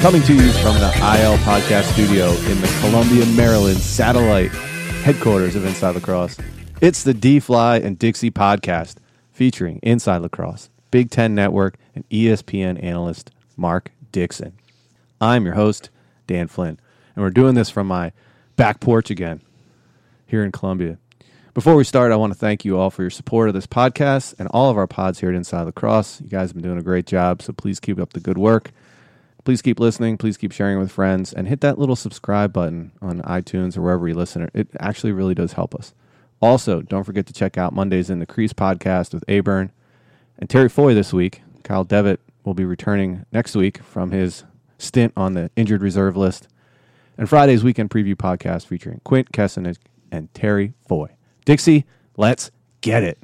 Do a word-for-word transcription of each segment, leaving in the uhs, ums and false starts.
Coming to you from the I L Podcast Studio in the Columbia, Maryland satellite headquarters of Inside Lacrosse. It's the D-Fly and Dixie podcast featuring Inside Lacrosse, Big Ten Network, and E S P N analyst Mark Dixon. I'm your host, Dan Flynn, and we're doing this from my back porch again here in Columbia. Before we start, I want to thank you all for your support of this podcast and all of our pods here at Inside Lacrosse. You guys have been doing a great job, so please keep up the good work. Please keep listening. Please keep sharing with friends, and hit that little subscribe button on iTunes or wherever you listen. It actually really does help us. Also, don't forget to check out Mondays in the Crease podcast with Aburn and Terry Foy this week. Kyle Devitt will be returning next week from his stint on the injured reserve list. And Friday's weekend preview podcast featuring Quint Kessenich and Terry Foy. Dixie, let's get it.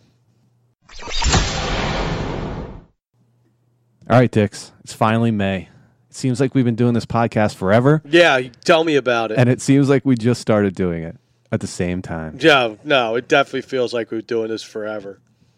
All right, Dix, it's finally May. It seems like we've been doing this podcast forever. Yeah, tell me about it. And it seems like we just started doing it at the same time. Yeah, no, it definitely feels like we've been doing this forever.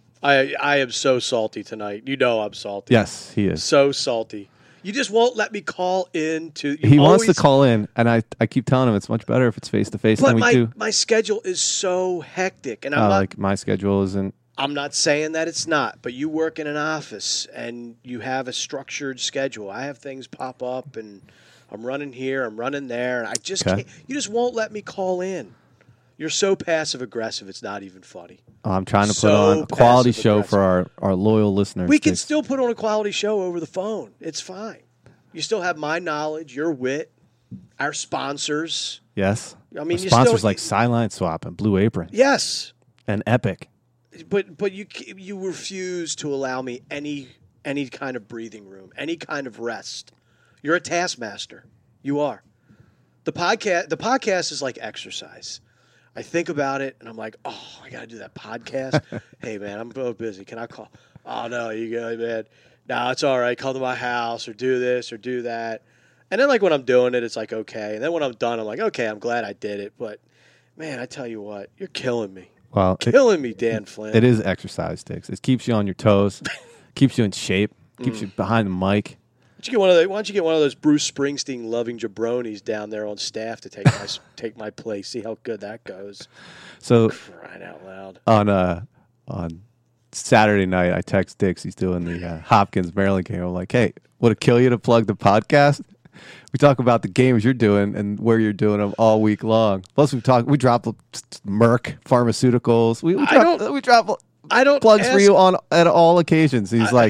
I I am so salty tonight. You know I'm salty. Yes, he is. So salty. You just won't let me call in to... He always, wants to call in, and I, I keep telling him it's much better if it's face-to-face but than we my, do. my schedule is so hectic. And I'm Uh, not, like my schedule isn't... I'm not saying that it's not, but you work in an office and you have a structured schedule. I have things pop up, and I'm running here, I'm running there, and I just Okay. can't... You just won't let me call in. You're so passive-aggressive, it's not even funny. I'm trying to put So on a quality show passive-aggressive. for our, our loyal listeners. We can Dix. still put on a quality show over the phone. It's fine. You still have my knowledge, your wit, our sponsors. Yes. I mean, Our you sponsors still, like Sideline Swap and Blue Apron yes, and Epic. but but you you refuse to allow me any any kind of breathing room, any kind of rest. You're a taskmaster. You are. The podcast the podcast is like exercise. I think about it and I'm like, oh, I got to do that podcast. Hey man, I'm so busy. Can I call? Oh no, you go, man. No, it's all right. Come to my house or do this or do that. And then, like, when I'm doing it, it's like, okay. And then when I'm done, I'm like, okay, I'm glad I did it. But, man, I tell you what, you're killing me. Well, it, Killing me, Dan Flynn. it is exercise, Dix. It keeps you on your toes, keeps you in shape, keeps you behind the mic. Why don't you get one of the, Why don't you get one of those Bruce Springsteen loving jabronis down there on staff to take my take my place? See how good that goes. So Crying out loud. on uh on Saturday night, I text Dix. He's doing the uh, Hopkins Maryland game. I'm like, hey, would it kill you to plug the podcast? We talk about the games you're doing and where you're doing them all week long. Plus, we talk. We drop Merck Pharmaceuticals. We, we I drop. don't- We drop I don't plugs ask, for you on at all occasions. He's like,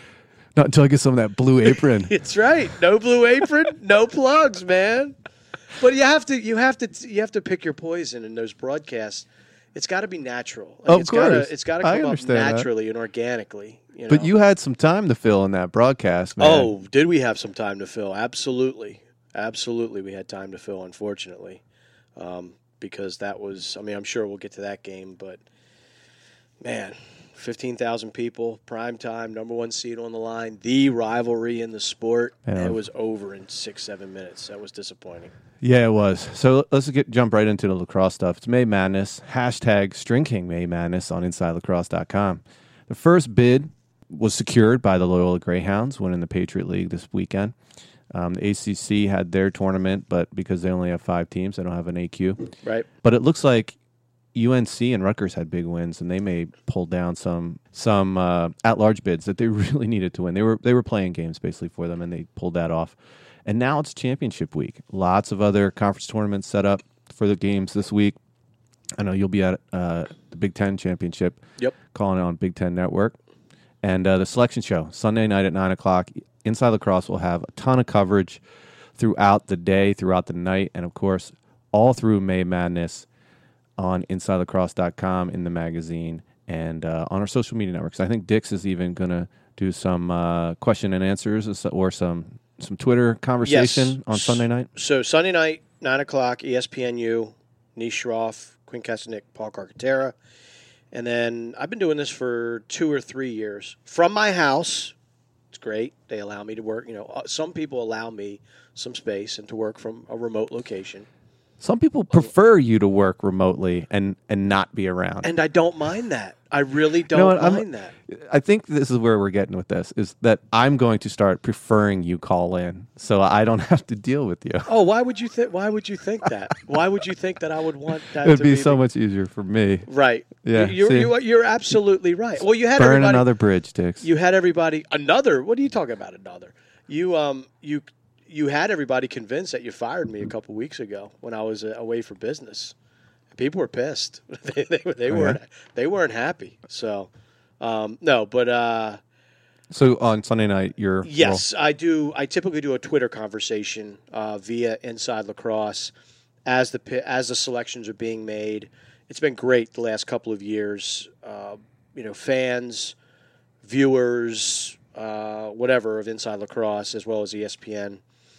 not until I get some of that Blue Apron. It's right. No Blue Apron, no plugs, man. But you have to you have to you have to pick your poison in those broadcasts. It's got to be natural. Like Of it's course. Gotta, it's got to I come up understand that. naturally and organically. You know? But you had some time to fill in that broadcast, man. Oh, did we have some time to fill? Absolutely. Absolutely, we had time to fill, unfortunately. Um, because that was, I mean, I'm sure we'll get to that game, but, man, fifteen thousand people, prime time, number one seed on the line, the rivalry in the sport. Yeah. It was over in six, seven minutes. That was disappointing. Yeah, it was. So let's get jump right into the lacrosse stuff. It's May Madness. Hashtag String King May Madness on inside lacrosse dot com. The first bid was secured by the Loyola Greyhounds, winning the Patriot League this weekend. Um, the A C C had their tournament, but because they only have five teams, they don't have an A Q. Right. But it looks like U N C and Rutgers had big wins, and they may pull down some some uh, at-large bids that they really needed to win. They were they were playing games basically for them, and they pulled that off. And now it's championship week. Lots of other conference tournaments set up for the games this week. I know you'll be at uh, the Big Ten Championship. Yep. Calling it on Big Ten Network. And uh, the selection show, Sunday night at nine o'clock. Inside Lacrosse will have a ton of coverage throughout the day, throughout the night, and, of course, all through May Madness on inside lacrosse dot com, in the magazine, and uh, on our social media networks. I think Dix is even going to do some uh, question and answers or some some Twitter conversation Yes. on Sunday night. So Sunday night, nine o'clock, E S P N U, Nish Shroff, Quinn Kessenich, Paul Carcaterra. And then I've been doing this for two or three years. From my house, it's great. They allow me to work. You know, uh, some people allow me some space and to work from a remote location. Some people prefer you to work remotely and, and not be around. And I don't mind that. I really don't You know what, I'm- mind that. I think this is where we're getting with this, is that I'm going to start preferring you call in so I don't have to deal with you. Oh, why would you think? Why would you think that? Why would you think that I would want that? It would to be be so the- much easier for me. right. Yeah, You're, see? you're, you're absolutely right. Well, you had Burn everybody. another bridge, Dix. You had everybody. Another. What are you talking about? Another. You um you you had everybody convinced that you fired me a couple weeks ago when I was uh, away for business. People were pissed. they they, they Oh, weren't yeah? they weren't happy. So um, no, but uh, So on Sunday night, you're yes, I do. I typically do a Twitter conversation uh, via Inside Lacrosse as the pi- as the selections are being made. It's been great the last couple of years. Uh, you know, fans, viewers, uh, whatever of Inside Lacrosse, as well as E S P N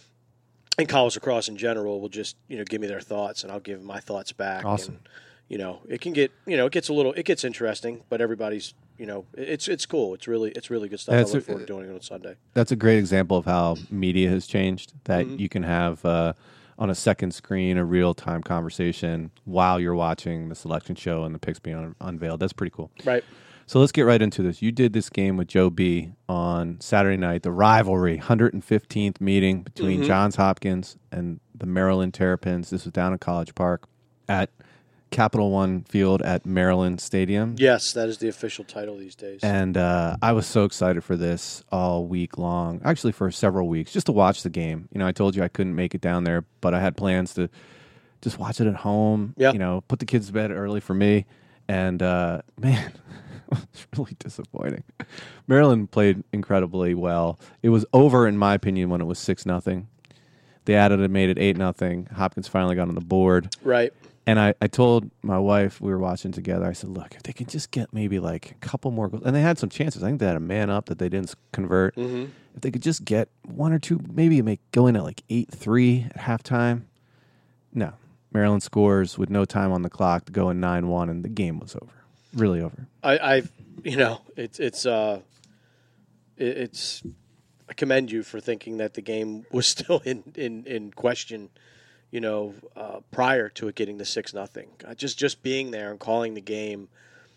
and college lacrosse in general, will just you know give me their thoughts, and I'll give my thoughts back. Awesome. And, you know, it can get you know it gets a little it gets interesting, but everybody's you know it's it's cool. It's really it's really good stuff. Yeah, I it's look a- forward to doing it on Sunday. That's a great example of how media has changed. That Mm-hmm. you can have uh, on a second screen a real time conversation while you're watching the selection show and the picks being un- unveiled. That's pretty cool. Right. So let's get right into this. You did this game with Joe B on Saturday night, the rivalry, one hundred fifteenth meeting between Mm-hmm. Johns Hopkins and the Maryland Terrapins. This was down in College Park at Capital One Field at Maryland Stadium. Yes, that is the official title these days. And uh, I was so excited for this all week long, actually for several weeks, just to watch the game. You know, I told you I couldn't make it down there, but I had plans to just watch it at home, Yeah. you know, put the kids to bed early for me. And, uh, man, it was really disappointing. Maryland played incredibly well. It was over, in my opinion, when it was six nothing. They added and made it eight nothing. Hopkins finally got on the board. right. And I, I told my wife, we were watching together, I said, look, if they could just get maybe like a couple more goals. And they had some chances. I think they had a man up that they didn't s- convert. Mm-hmm. If they could just get one or two, maybe make go in at like eight three at halftime. No. Maryland scores with no time on the clock to go in nine one, and the game was over. Really over. I, I, you know, it's it's uh, it, it's. I commend you for thinking that the game was still in in, in question. You know, uh, prior to it getting the six nothing, just just being there and calling the game,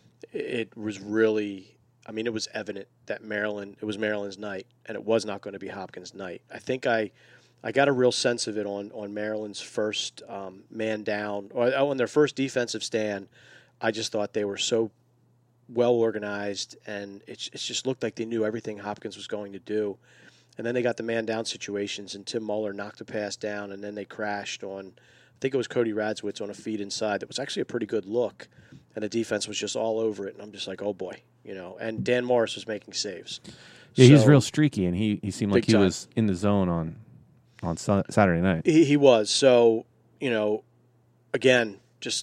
it was really. I mean, it was evident that Maryland. It was Maryland's night, and it was not going to be Hopkins' night. I think I. I got a real sense of it on, on Maryland's first um, man down, or on their first defensive stand. I just thought they were so well organized, and it, it just looked like they knew everything Hopkins was going to do. And then they got the man down situations, and Tim Muller knocked a pass down, and then they crashed on, I think it was Cody Radzwitz on a feed inside. That was actually a pretty good look, and the defense was just all over it. And I'm just like, oh boy, you know. And Dan Morris was making saves. Yeah, he's So- real streaky, and he, he seemed like Big he time. was in the zone on on Sun- Saturday night. He, he was. So, you know, again, just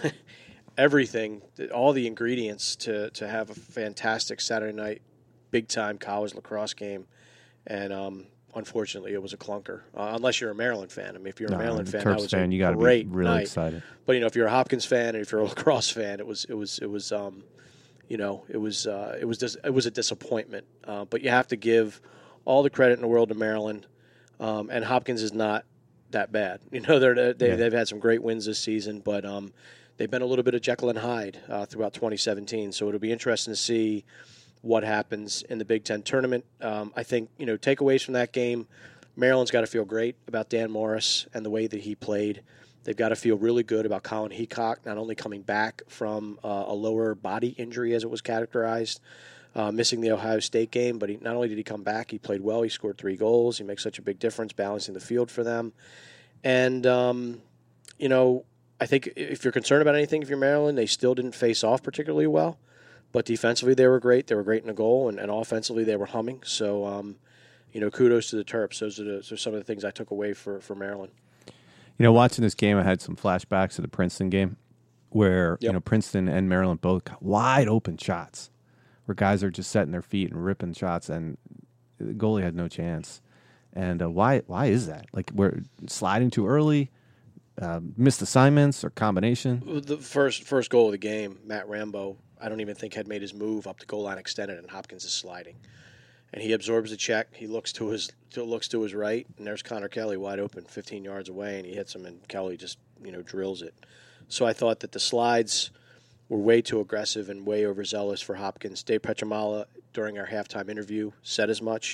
everything, all the ingredients to, to have a fantastic Saturday night, big time college lacrosse game. And um, unfortunately, it was a clunker. Uh, unless you're a Maryland fan. I mean, if you're a No, Maryland the fan, Terps that was fan, a you got to great be really night. excited. But you know, if you're a Hopkins fan and if you're a lacrosse fan, it was it was it was um, you know, it was uh, it was dis- it was a disappointment. Uh, but you have to give all the credit in the world to Maryland. Um, and Hopkins is not that bad. You know, they're, they, Yeah. they've had some great wins this season, but um, they've been a little bit of Jekyll and Hyde uh, throughout twenty seventeen. So it'll be interesting to see what happens in the Big Ten tournament. Um, I think, you know, takeaways from that game, Maryland's got to feel great about Dan Morris and the way that he played. They've got to feel really good about Colin Heacock, not only coming back from uh, a lower body injury as it was characterized, Uh, missing the Ohio State game, but he, not only did he come back, he played well. He scored three goals. He makes such a big difference balancing the field for them. And, um, you know, I think if you're concerned about anything, if you're Maryland, they still didn't face off particularly well. But defensively, they were great. They were great in the goal, and, and offensively, they were humming. So, um, you know, kudos to the Terps. Those are, the, those are some of the things I took away for, for Maryland. You know, watching this game, I had some flashbacks to the Princeton game where, you Yep. know, Princeton and Maryland both got wide open shots where guys are just setting their feet and ripping shots, and the goalie had no chance. And uh, why why is that? Like, we're sliding too early, uh, missed assignments, or combination? The first first goal of the game, Matt Rambo, I don't even think had made his move up the goal line extended, and Hopkins is sliding. And he absorbs the check. He looks to his to, looks to his right, and there's Connor Kelly wide open, fifteen yards away, and he hits him, and Kelly just you know, drills it. So I thought that the slides were way too aggressive and way overzealous for Hopkins. Dave Petramala, during our halftime interview, said as much.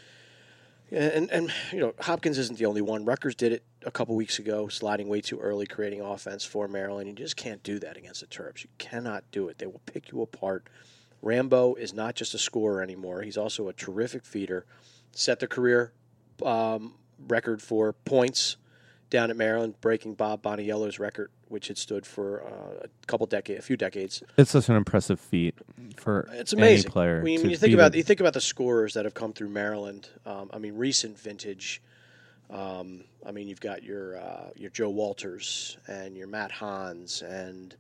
And, and you know, Hopkins isn't the only one. Rutgers did it a couple weeks ago, sliding way too early, creating offense for Maryland. You just can't do that against the Terps. You cannot do it. They will pick you apart. Rambo is not just a scorer anymore. He's also a terrific feeder. Set the career um, record for points down at Maryland, breaking Bob Boniello's record, which had stood for uh, a couple decades, a few decades. It's such an impressive feat for it's amazing. any player. When, to when you think be about the, you think about the scorers that have come through Maryland. Um, I mean, recent vintage. Um, I mean, you've got your uh, your Joe Walters and your Matt Hans and,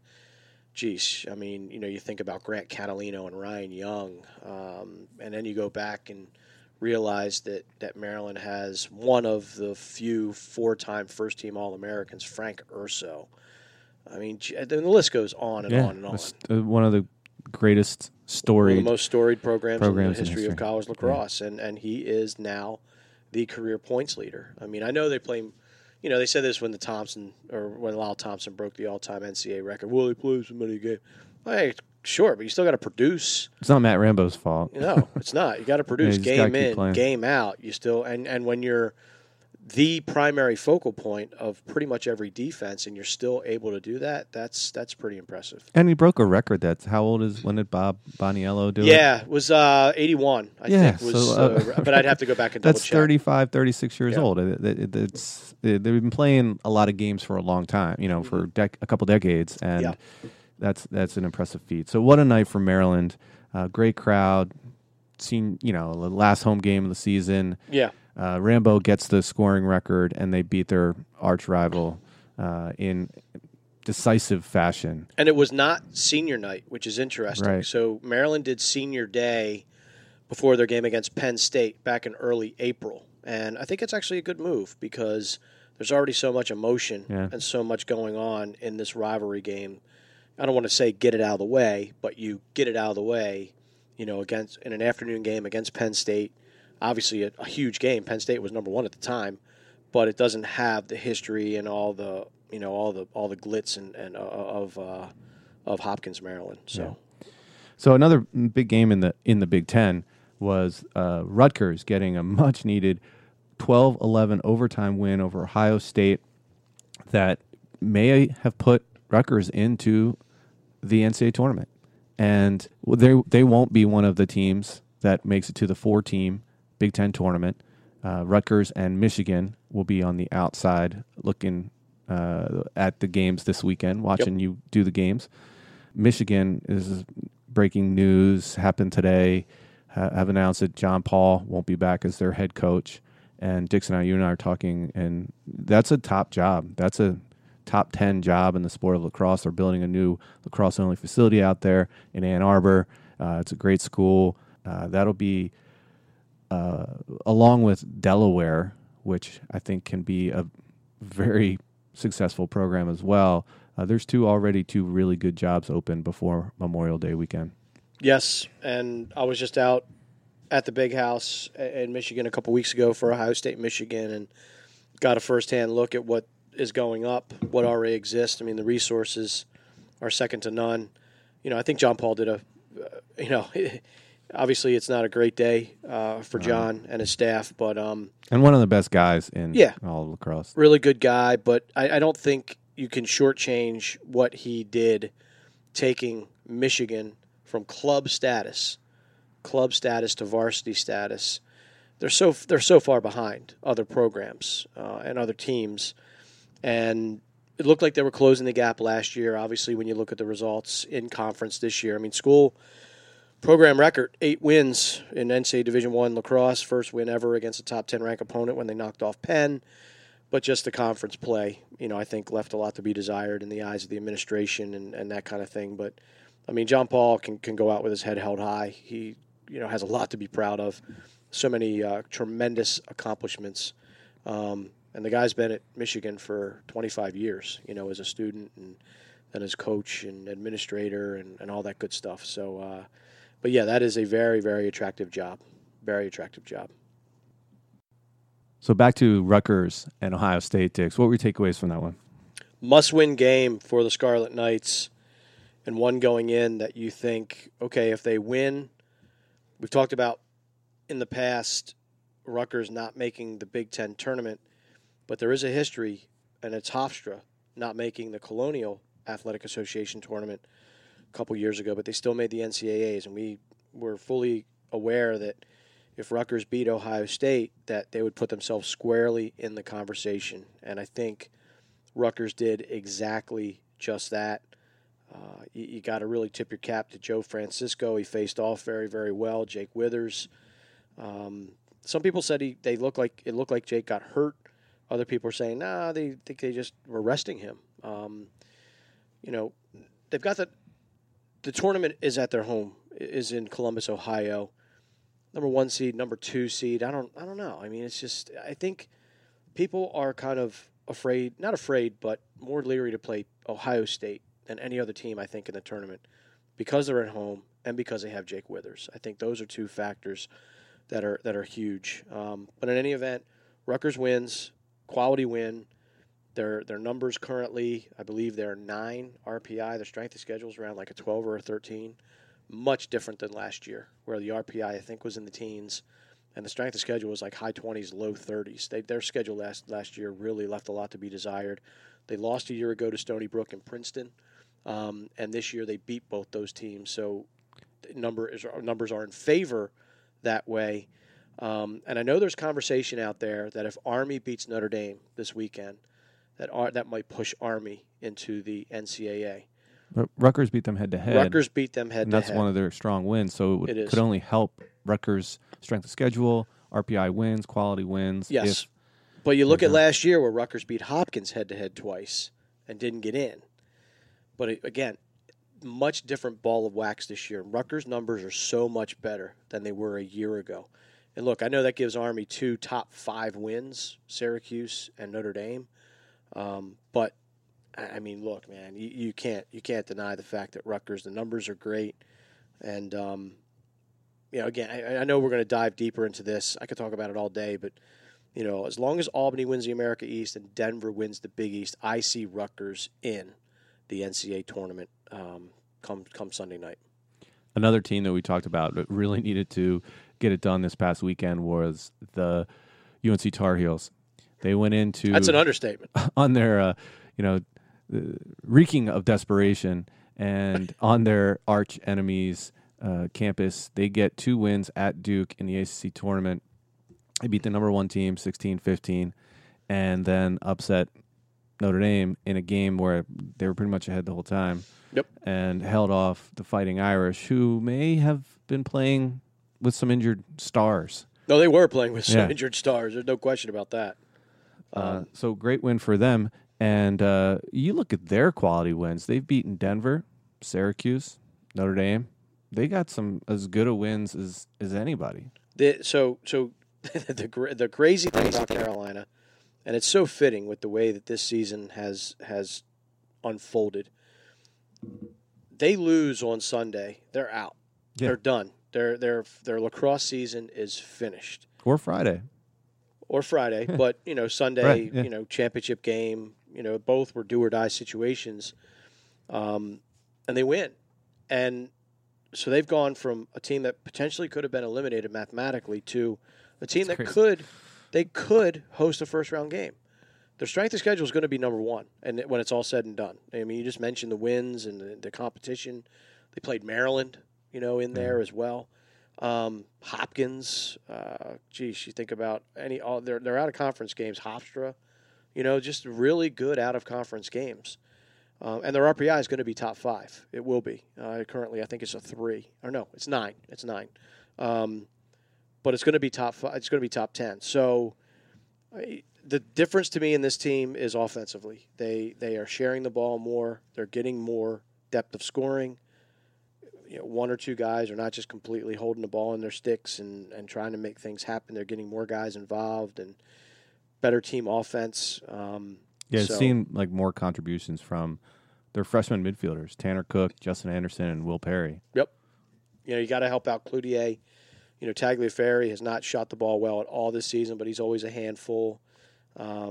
geez, I mean, you know, you think about Grant Catalino and Ryan Young, um, and then you go back and realize that, that Maryland has one of the few four-time first-team All-Americans, Frank Urso. I mean, the list goes on and yeah, on and on. It's, uh, one of the greatest storied One of the most storied programs, programs in the history, in of college lacrosse, yeah. and and he is now the career points leader. I mean, I know they play, you know, they said this when the Thompson or when Lyle Thompson broke the all-time N C double A record. Well, he plays so many games. Hey, sure, but you still got to produce. It's not Matt Rambo's fault. No, it's not. You got to produce yeah, game in, game out. You still and and when you're the primary focal point of pretty much every defense, and you're still able to do that, that's that's pretty impressive. And he broke a record. That's how old is when did Bob Boniello do yeah, it? Yeah, it was uh, eighty-one, I yeah, think. Was, so, uh, uh, but I'd have to go back and double that's check. thirty-five, thirty-six years yeah. old. It, it, it, it's it, they've been playing a lot of games for a long time, you know, mm-hmm. for dec- a couple decades, and yeah. that's that's an impressive feat. So what a night for Maryland. Uh, great crowd. Seen, you know, the last home game of the season. Yeah. Uh, Rambo gets the scoring record, and they beat their arch rival uh, in decisive fashion. And it was not senior night, which is interesting. Right. So Maryland did senior day before their game against Penn State back in early April. And I think it's actually a good move because there's already so much emotion yeah. and so much going on in this rivalry game. I don't want to say get it out of the way, but you get it out of the way, you know, against in an afternoon game against Penn State. Obviously, a, a huge game. Penn State was number one at the time, but it doesn't have the history and all the you know all the all the glitz and, and uh, of uh, of Hopkins, Maryland. So, yeah. so another big game in the in the Big Ten was uh, Rutgers getting a much needed twelve eleven overtime win over Ohio State that may have put Rutgers into the N C double A tournament, and they they won't be one of the teams that makes it to the four team Big Ten tournament. Uh, Rutgers and Michigan will be on the outside looking uh, at the games this weekend, watching yep. you do the games. Michigan is breaking news, happened today, ha- have announced that John Paul won't be back as their head coach. And Dixon, you and I are talking, and that's a top job. That's a top ten job in the sport of lacrosse. They're building a new lacrosse-only facility out there in Ann Arbor. Uh, it's a great school. Uh, that'll be Uh, along with Delaware, which I think can be a very successful program as well. Uh, there's two already two really good jobs open before Memorial Day weekend. Yes, and I was just out at the Big House in Michigan a couple weeks ago for Ohio State, Michigan, and got a firsthand look at what is going up, what already exists. I mean, the resources are second to none. You know, I think John Paul did a, uh, you know, obviously it's not a great day uh, for John and his staff, but um, and one of the best guys in yeah, all of lacrosse. Really good guy, but I, I don't think you can shortchange what he did, taking Michigan from club status, club status to varsity status. They're so they're so far behind other programs uh, and other teams, and it looked like they were closing the gap last year. Obviously, when you look at the results in conference this year, I mean, school program record eight wins in N C double A Division I lacrosse, first win ever against a top ten ranked opponent when they knocked off Penn. But just the conference play, you know, I think left a lot to be desired in the eyes of the administration and, and that kind of thing. But I mean, John Paul can can go out with his head held high. He, you know, has a lot to be proud of. So many uh, tremendous accomplishments. Um, and the guy's been at Michigan for twenty-five years, you know, as a student and then as coach and administrator and, and all that good stuff. So, uh, but yeah, that is a very, very attractive job. Very attractive job. So back to Rutgers and Ohio State, Dix. What were your takeaways from that one? must-win game for the Scarlet Knights, and one going in that you think, okay, if they win, we've talked about in the past Rutgers not making the Big Ten tournament, but there is a history, and it's Hofstra not making the Colonial Athletic Association tournament a couple years ago, but they still made the N C double A's, and we were fully aware that if Rutgers beat Ohio State, that they would put themselves squarely in the conversation. And I think Rutgers did exactly just that. Uh, you you got to really tip your cap to Joe Francisco. He faced off very, very well. Jake Withers. Um, some people said he they looked like it looked like Jake got hurt. Other people are saying, nah, they think they just were resting him. Um, you know, they've got the the tournament is at their home, is in Columbus, Ohio. Number one seed, number two seed. I don't I don't know. I mean, it's just I think people are kind of afraid, not afraid, but more leery to play Ohio State than any other team, I think, in the tournament because they're at home and because they have Jake Withers. I think those are two factors that are that are huge. Um, but in any event, Rutgers wins, quality win. Their their numbers currently, I believe they're nine R P I. Their strength of schedule is around like a twelve or a thirteen. Much different than last year, where the R P I, I think, was in the teens, and the strength of schedule was like high twenties, low thirties. They, their schedule last last year really left a lot to be desired. They lost a year ago to Stony Brook and Princeton, um, and this year they beat both those teams. So number is, numbers are in favor that way. Um, and I know there's conversation out there that if Army beats Notre Dame this weekend, that are, that might push Army into the N C double A. But Rutgers beat them head to head. Rutgers beat them head and to that's head. one of their strong wins. So it, would, It could is. only help Rutgers' strength of schedule, R P I wins, quality wins. Yes. If, But you look they're at not- last year where Rutgers beat Hopkins head to head twice and didn't get in. But it, again, much different ball of wax this year. Rutgers' numbers are so much better than they were a year ago. And look, I know that gives Army two top five wins, Syracuse and Notre Dame. Um, but I mean, look, man, you, you can't you can't deny the fact that Rutgers, the numbers are great, and um, you know, again, I, I know we're going to dive deeper into this. I could talk about it all day, but you know, as long as Albany wins the America East and Denver wins the Big East, I see Rutgers in the N C double A tournament um, come come Sunday night. Another team that we talked about that really needed to get it done this past weekend was the U N C Tar Heels. They went into That's an understatement. on their, uh, you know, uh, reeking of desperation, and on their arch enemies' uh, campus, they get two wins at Duke in the A C C tournament. They beat the number one team sixteen fifteen, and then upset Notre Dame in a game where they were pretty much ahead the whole time. Yep. And held off the Fighting Irish, who may have been playing with some injured stars. No, they were playing with some Yeah. injured stars. There's no question about that. Uh, so great win for them. And uh, you look at their quality wins. They've beaten Denver, Syracuse, Notre Dame. They got some as good a wins as, as anybody. The, so so the gra- the crazy thing about Carolina, and it's so fitting with the way that this season has has unfolded. They lose on Sunday, they're out. Yeah. They're done. Their their their lacrosse season is finished. Or Friday. Or Friday, Yeah. but you know Sunday, Right, yeah. you know championship game. You know both were do or die situations, um, and they win, and so they've gone from a team that potentially could have been eliminated mathematically to a team That's that crazy. could they could host a first round game. Their strength of schedule is going to be number one, and when it's all said and done. I mean, you just mentioned the wins and the, the competition. They played Maryland, you know, in there as well. Um, Hopkins, uh, geez, you think about any all they're they're out of conference games. Hofstra, you know, just really good out of conference games. Um, and their R P I is going to be top five. It will be. Uh, currently, I think it's a three. Or no, it's nine. It's nine. Um, but it's going to be top five. It's going to be top ten. So I, the difference to me in this team is offensively. They they are sharing the ball more. They're getting more depth of scoring. You know, one or two guys are not just completely holding the ball in their sticks and, and trying to make things happen. They're getting more guys involved and better team offense. Um, Yeah, it so, seemed like more contributions from their freshman midfielders, Tanner Cook, Justin Anderson, and Will Perry. Yep. You know, you got to help out Cloutier. You know, Tagliaferri has not shot the ball well at all this season, but he's always a handful. Um,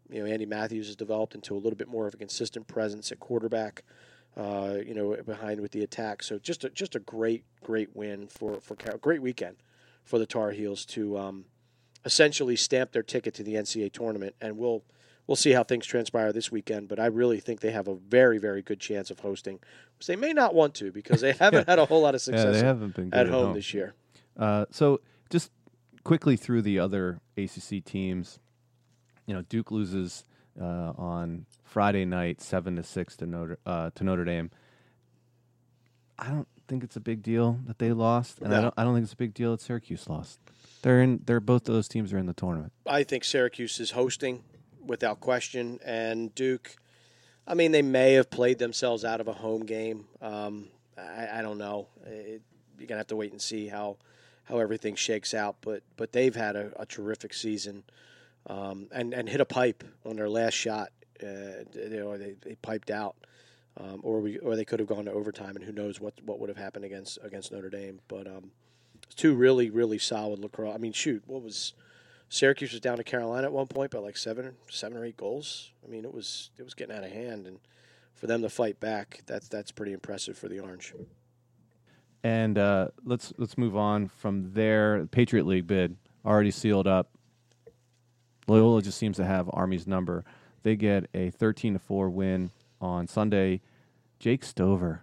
you know, Andy Matthews has developed into a little bit more of a consistent presence at quarterback. Uh, you know, behind with the attack. So just a, just a great, great win for for Car- great weekend for the Tar Heels to um, essentially stamp their ticket to the N C double A tournament. And we'll we'll see how things transpire this weekend. But I really think they have a very, very good chance of hosting, which they may not want to because they haven't yeah. had a whole lot of success yeah, they haven't been good at, at home, home this year. Uh, so just quickly through the other A C C teams, you know, Duke loses uh, on Friday night, seven to six to Notre uh, to Notre Dame. I don't think it's a big deal that they lost, and No. I don't. I don't think it's a big deal that Syracuse lost. They're in. They're both of those teams are in the tournament. I think Syracuse is hosting without question, and Duke. I mean, they may have played themselves out of a home game. Um, I, I don't know. It, you're gonna have to wait and see how how everything shakes out. But but they've had a, a terrific season, um, and and hit a pipe on their last shot. Uh, you know, they they piped out, um, or we or they could have gone to overtime, and who knows what what would have happened against against Notre Dame. But um, it's two really really solid lacrosse. I mean, shoot, what was Syracuse was down to Carolina at one point by like seven seven or eight goals. I mean, it was it was getting out of hand, and for them to fight back, that's that's pretty impressive for the Orange. And uh, let's let's move on from there. Patriot League bid already sealed up. Loyola just seems to have Army's number. They get a thirteen to four win on Sunday. Jake Stover,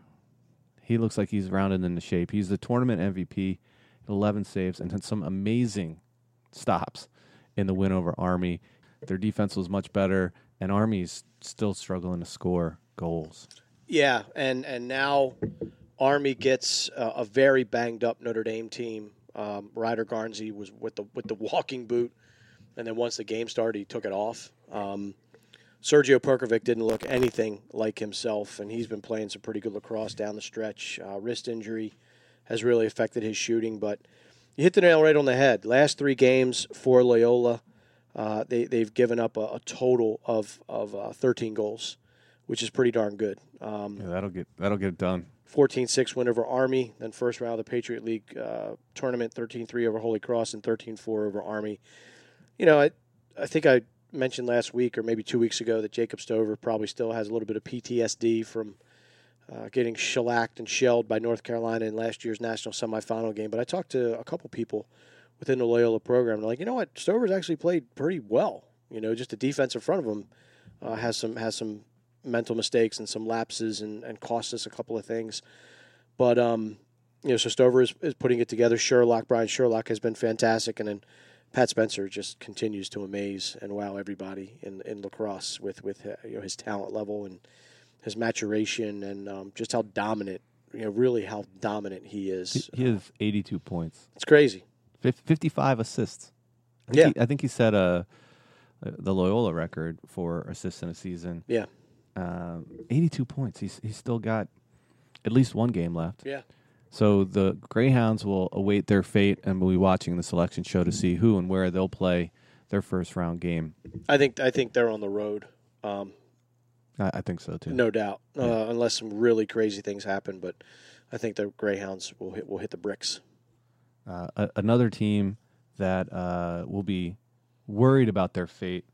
he looks like he's rounded into shape. He's the tournament M V P, eleven saves, and had some amazing stops in the win over Army. Their defense was much better, and Army's still struggling to score goals. Yeah, and and now Army gets uh, a very banged up Notre Dame team. Um, Ryder Garnsey was with the with the walking boot, and then once the game started, he took it off. Um, Sergio Perkovic didn't look anything like himself, and he's been playing some pretty good lacrosse down the stretch. Uh, wrist injury has really affected his shooting, but you hit the nail right on the head. Last three games for Loyola, uh, they, they've given up a, a total of, of uh, thirteen goals, which is pretty darn good. Um, Yeah, that'll get that'll get it done. fourteen six win over Army, then first round of the Patriot League uh, tournament, thirteen three over Holy Cross, and thirteen four over Army. You know, I, I think I mentioned last week or maybe two weeks ago that Jacob Stover probably still has a little bit of P T S D from uh, getting shellacked and shelled by North Carolina in last year's national semifinal game. But I talked to a couple people within the Loyola program. They're like, you know what, Stover's actually played pretty well. You know, just the defense in front of him uh, has some has some mental mistakes and some lapses and, and cost us a couple of things. But, um, you know, so Stover is, is putting it together. Sherlock, Brian Sherlock has been fantastic. And then Pat Spencer just continues to amaze and wow everybody in, in lacrosse with, with uh, you know, his talent level and his maturation and um, just how dominant, you know, really how dominant he is. He, he has eighty-two points. It's crazy. fifty-five assists. I think Yeah. He, I think he set a, the Loyola record for assists in a season. Yeah. Um, eighty-two points. He's he's still got at least one game left. Yeah. So the Greyhounds will await their fate and will be watching the selection show to see who and where they'll play their first round game. I think I think they're on the road. Um, I, I think so too. No doubt, uh, Yeah. unless some really crazy things happen. But I think the Greyhounds will hit will hit the bricks. Uh, a, another team that uh, will be worried about their fate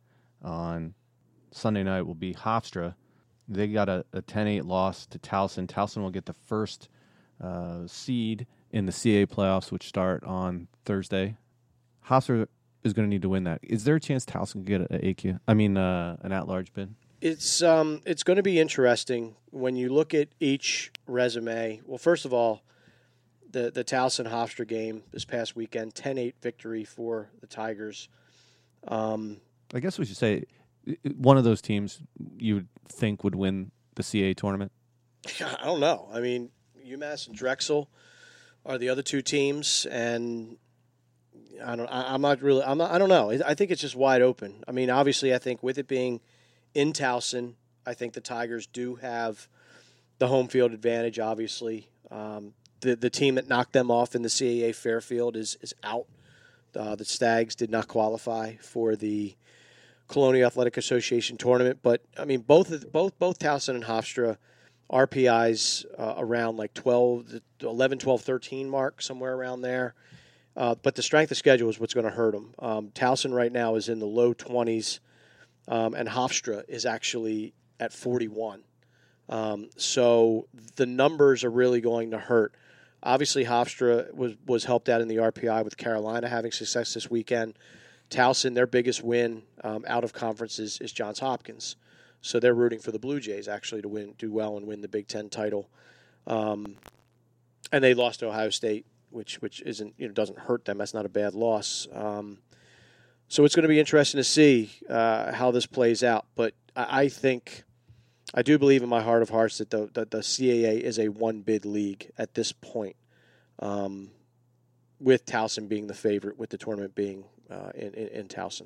on Sunday night will be Hofstra. They got a, a ten eight loss to Towson. Towson will get the first uh, seed in the C A A playoffs, which start on Thursday. Hofstra is going to need to win that. Is there a chance Towson can get an A Q? I mean, uh, an at-large bid? It's um it's going to be interesting when you look at each resume. Well, first of all, the the Towson Hofstra game this past weekend, ten eight victory for the Tigers. Um, I guess we should say one of those teams you would think would win the C A A tournament. I don't know. I mean, UMass and Drexel are the other two teams, and I don't. I, I'm not really. I'm not. I don't know. I think it's just wide open. I mean, obviously, I think with it being in Towson, I think the Tigers do have the home field advantage. Obviously, um, the the team that knocked them off in the C A A Fairfield is is out. Uh, the Stags did not qualify for the Colonial Athletic Association tournament, but I mean, both of the, both both Towson and Hofstra R P Is uh, around like twelve, eleven, twelve, thirteen mark, somewhere around there. Uh, but the strength of schedule is what's going to hurt them. Um, Towson right now is in the low twenties um, and Hofstra is actually at forty-one. Um, so the numbers are really going to hurt. Obviously, Hofstra was, was helped out in the R P I with Carolina having success this weekend. Towson, their biggest win um, out of conference is, is Johns Hopkins. So they're rooting for the Blue Jays, actually, to win, do well and win the Big Ten title. Um, and they lost to Ohio State, which which isn't you know doesn't hurt them. That's not a bad loss. Um, so it's going to be interesting to see uh, how this plays out. But I, I think, I do believe in my heart of hearts that the, that the C A A is a one-bid league at this point, um, with Towson being the favorite, with the tournament being uh, in, in, in Towson.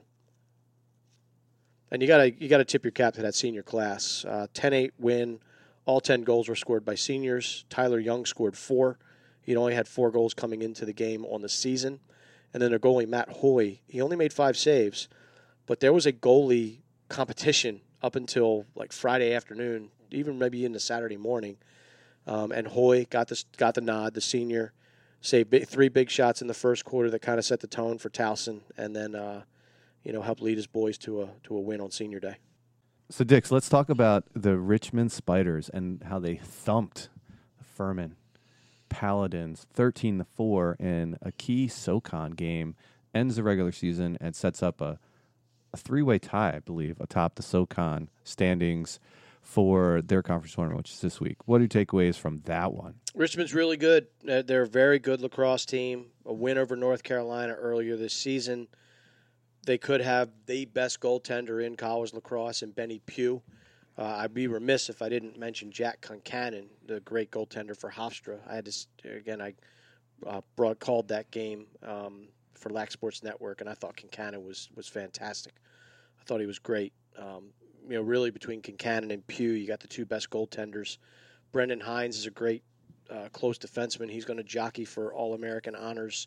And you gotta you gotta tip your cap to that senior class. Uh, ten eight win. All ten goals were scored by seniors. Tyler Young scored four. He'd only had four goals coming into the game on the season. And then their goalie, Matt Hoy, he only made five saves. But there was a goalie competition up until like Friday afternoon, even maybe into Saturday morning. Um, and Hoy got the, got the nod, the senior. Saved big, three big shots in the first quarter that kind of set the tone for Towson. And then, uh, you know, helped lead his boys to a to a win on senior day. So, Dix, let's talk about the Richmond Spiders and how they thumped Furman Paladins thirteen to four in a key SoCon game. Ends the regular season and sets up a, a three-way tie, I believe, atop the SoCon standings for their conference tournament, which is this week. What are your takeaways from that one? Richmond's really good. They're a very good lacrosse team. A win over North Carolina earlier this season. They could have the best goaltender in college lacrosse in Benny Pugh. Uh, I'd be remiss if I didn't mention Jack Concannon, the great goaltender for Hofstra. I had to, again, I uh, brought called that game um, for Lac Sports Network, and I thought Concannon was was fantastic. I thought he was great. Um, you know, really between Concannon and Pugh, you got the two best goaltenders. Brendan Hines is a great uh, close defenseman. He's going to jockey for All-American honors.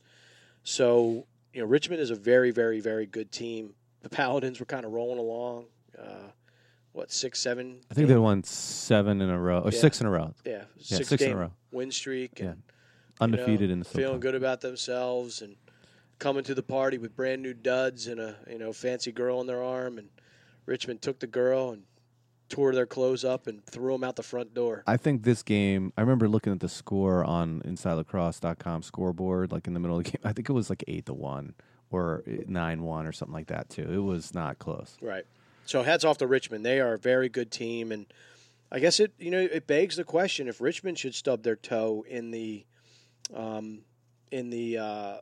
So, you know, Richmond is a very, very, very good team. The Paladins were kind of rolling along. Uh, what, six, seven? I think they won seven in a row, or Yeah. six in a row. Yeah, Yeah, six, six in a game row. win streak. And, Undefeated you know, in the feeling SoCon. good about themselves and coming to the party with brand new duds and a you know fancy girl on their arm. And Richmond took the girl and tore their clothes up and threw them out the front door. I think this game, I remember looking at the score on inside lacrosse dot com scoreboard, like in the middle of the game. I think it was like eight to one or nine one or something like that, too. It was not close. Right. So hats off to Richmond. They are a very good team. And I guess it, you know, it begs the question if Richmond should stub their toe in the, um, in the uh,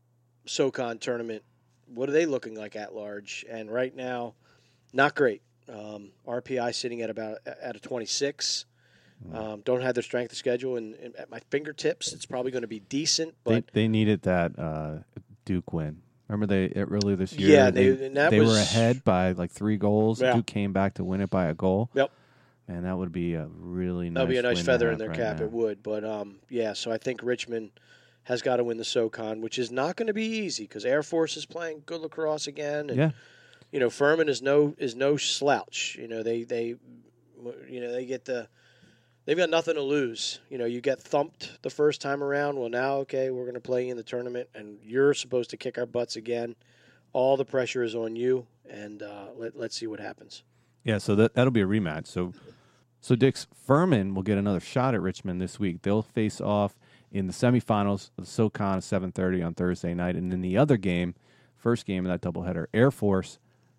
SoCon tournament, what are they looking like at large? And right now, not great. Um, R P I sitting at about at a twenty-six. Um, don't have their strength of schedule and, and at my fingertips. It's probably going to be decent, but They, they needed that uh, Duke win. Remember they earlier this year? Yeah, they they- and that they was- were ahead by like three goals. Yeah. Duke came back to win it by a goal. Yep. Man, that would be a really nice. that'll be a nice win to feather in have their right cap. now. It would, but um, yeah. So I think Richmond has got to win the SoCon, which is not going to be easy because Air Force is playing good lacrosse again, and Yeah. you know Furman is no is no slouch. You know they they you know they get the they've got nothing to lose. You know you get thumped the first time around. Well, now okay, we're going to play you in the tournament, and you're supposed to kick our butts again. All the pressure is on you, and uh, let let's see what happens. Yeah, so that that'll be a rematch. So, so Dick's Furman will get another shot at Richmond this week. They'll face off in the semifinals of the SoCon at seven thirty on Thursday night, and then the other game, first game of that doubleheader, Air Force,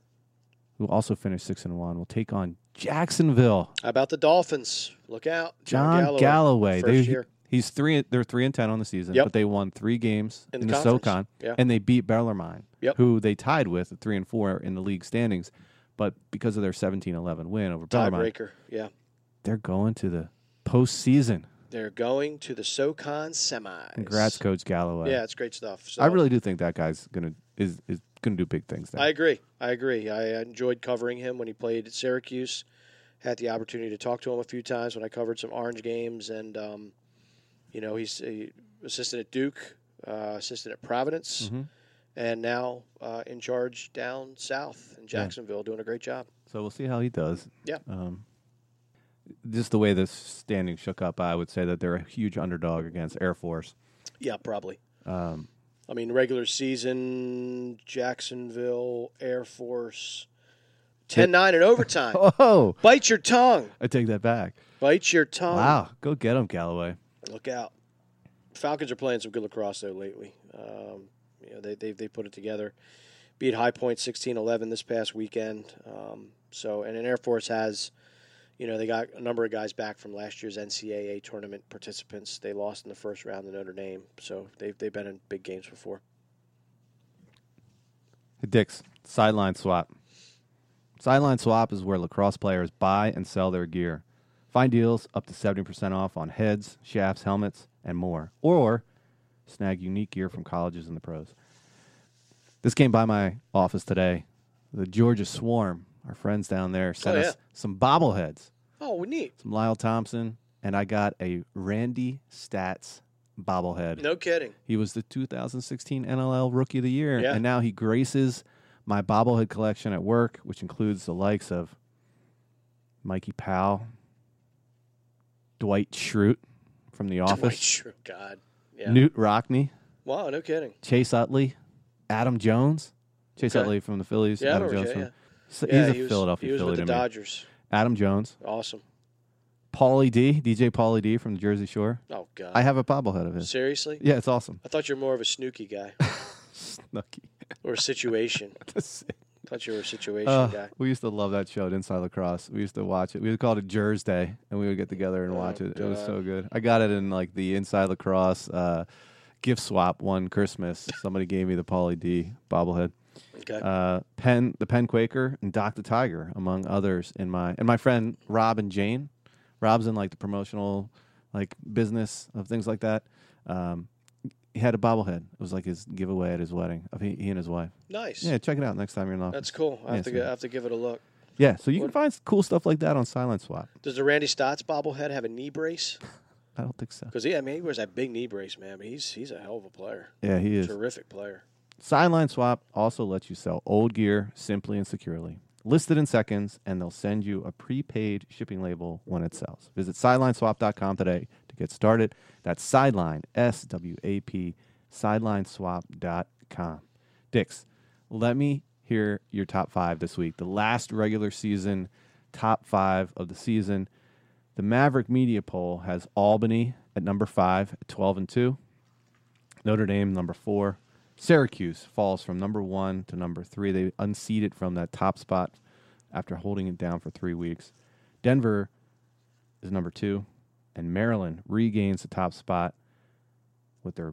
who also finished six and one, will take on Jacksonville. How about the Dolphins? Look out, John Galloway. Galloway. First They, year. He's three. They're three and ten on the season, Yep. but they won three games In in, the the conference. SoCon, Yeah. and they beat Bellarmine, Yep. who they tied with at three and four in the league standings. But because of their seventeen eleven win over Bellarmine, Tiebreaker. Yeah. they're going to the postseason. They're going to the SoCon semis. Congrats, Coach Galloway. Yeah, it's great stuff. So I really do think that guy's gonna is is gonna do big things there. I agree. I agree. I enjoyed covering him when he played at Syracuse. Had the opportunity to talk to him a few times when I covered some Orange games, and um, you know he's a assistant at Duke, uh, assistant at Providence, Mhm. and now uh, in charge down south in Jacksonville, doing a great job. So we'll see how he does. Yeah. Um, just the way this standing shook up, I would say that they're a huge underdog against Air Force. Yeah, probably. Um, I mean, regular season, Jacksonville, Air Force, ten nine in overtime. Oh, Bite your tongue. I take that back. Bite your tongue. Wow, go get him, Galloway. Look out. Falcons are playing some good lacrosse, though, lately. Um, you know, they, they they put it together. Beat High Point sixteen eleven this past weekend. Um, so, and an Air Force has, you know, they got a number of guys back from last year's N C double A tournament participants. They lost in the first round to Notre Dame. So they've, they've been in big games before. Hey, Dix, sideline swap. Sideline swap is where lacrosse players buy and sell their gear. Find deals up to seventy percent off on heads, shafts, helmets, and more. Or snag unique gear from colleges and the pros. This came by my office today. The Georgia Swarm, our friends down there, sent Oh, yeah. us some bobbleheads. Oh, neat. Some Lyle Thompson, and I got a Randy Stats bobblehead. No kidding. He was the two thousand sixteen N L L Rookie of the Year, Yeah. and now he graces my bobblehead collection at work, which includes the likes of Mikey Powell, Dwight Schrute from The Office, Dwight Schrute, God. Yeah. Newt Rockney, Wow, no kidding. Chase Utley, Adam Jones. Chase Okay. Utley from the Phillies. Yeah, I Adam remember Jones Jay, from, yeah. so Yeah, he's a he was, Philadelphia he was Philly with to the me. Dodgers. Adam Jones, Awesome. Paulie D, D J Paulie D from the Jersey Shore. Oh, God. I have a bobblehead of his. Seriously? Yeah, it's awesome. I thought you were more of a Snooki guy Snooky. or a situation. That's sick. I thought you were a situation Uh, guy. we used to love that show at Inside Lacrosse. We used to watch it. We would call it Jers Day, and we would get together and Oh, watch it. It was God. so good. I got it in like the Inside Lacrosse uh, gift swap one Christmas. Somebody gave me the Paulie D bobblehead. Okay. Uh, Penn, the Penn Quaker, and Doc the Tiger, among others. In my and my friend Rob and Jane. Rob's in like the promotional like business of things like that. Um, he had a bobblehead. It was like his giveaway at his wedding of he, he and his wife. Nice. Yeah, check it out next time you're in the office. That's cool. I have, Yeah, to so- go, I have to give it a look. Yeah, so you can What- find cool stuff like that on Silent Swap. Does the Randy Stotts bobblehead have a knee brace? I don't think so. Because, yeah, I mean, he wears that big knee brace, man. But he's he's a hell of a player. Yeah, he is. Terrific player. Sideline Swap also lets you sell old gear simply and securely. Listed in seconds, and they'll send you a prepaid shipping label when it sells. Visit sideline swap dot com today to get started. That's Sideline, S W A P, sideline swap dot com. Dix, let me hear your top five this week. The last regular season top five of the season. The Maverick Media Poll has Albany at number five, at twelve and two. Notre Dame, number four. Syracuse falls from number one to number three. They unseated from that top spot after holding it down for three weeks. Denver is number two, and Maryland regains the top spot with their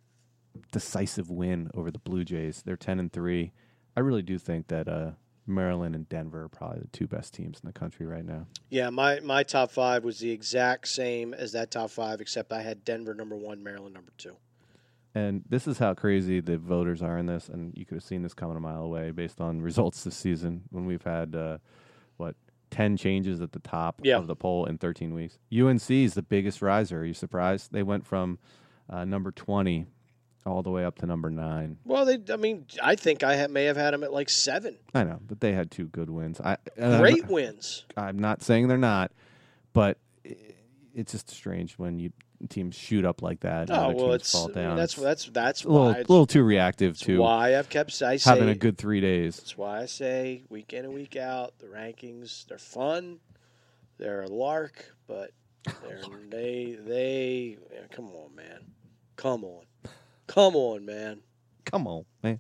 decisive win over the Blue Jays. They're ten and three. I really do think that uh, Maryland and Denver are probably the two best teams in the country right now. Yeah, my, my top five was the exact same as that top five, except I had Denver number one, Maryland number two. And this is how crazy the voters are in this, and you could have seen this coming a mile away based on results this season when we've had, uh, what, ten changes at the top Yeah. of the poll in thirteen weeks. U N C is the biggest riser. Are you surprised? They went from uh, number twenty all the way up to number nine. Well, they. I mean, I think I ha- may have had them at like seven. I know, but they had two good wins. I, and I'm Great not- wins. I'm not saying they're not, but i- it's just strange when you teams shoot up like that. and Oh other well, teams it's fall I mean, down. that's It's that's that's a little, why it's, little too reactive it's to why I've kept I say having a good three days. That's why I say week in and week out the rankings they're fun, they're a lark, but they're, they they yeah, come on man, come on, come on man. Come on, man.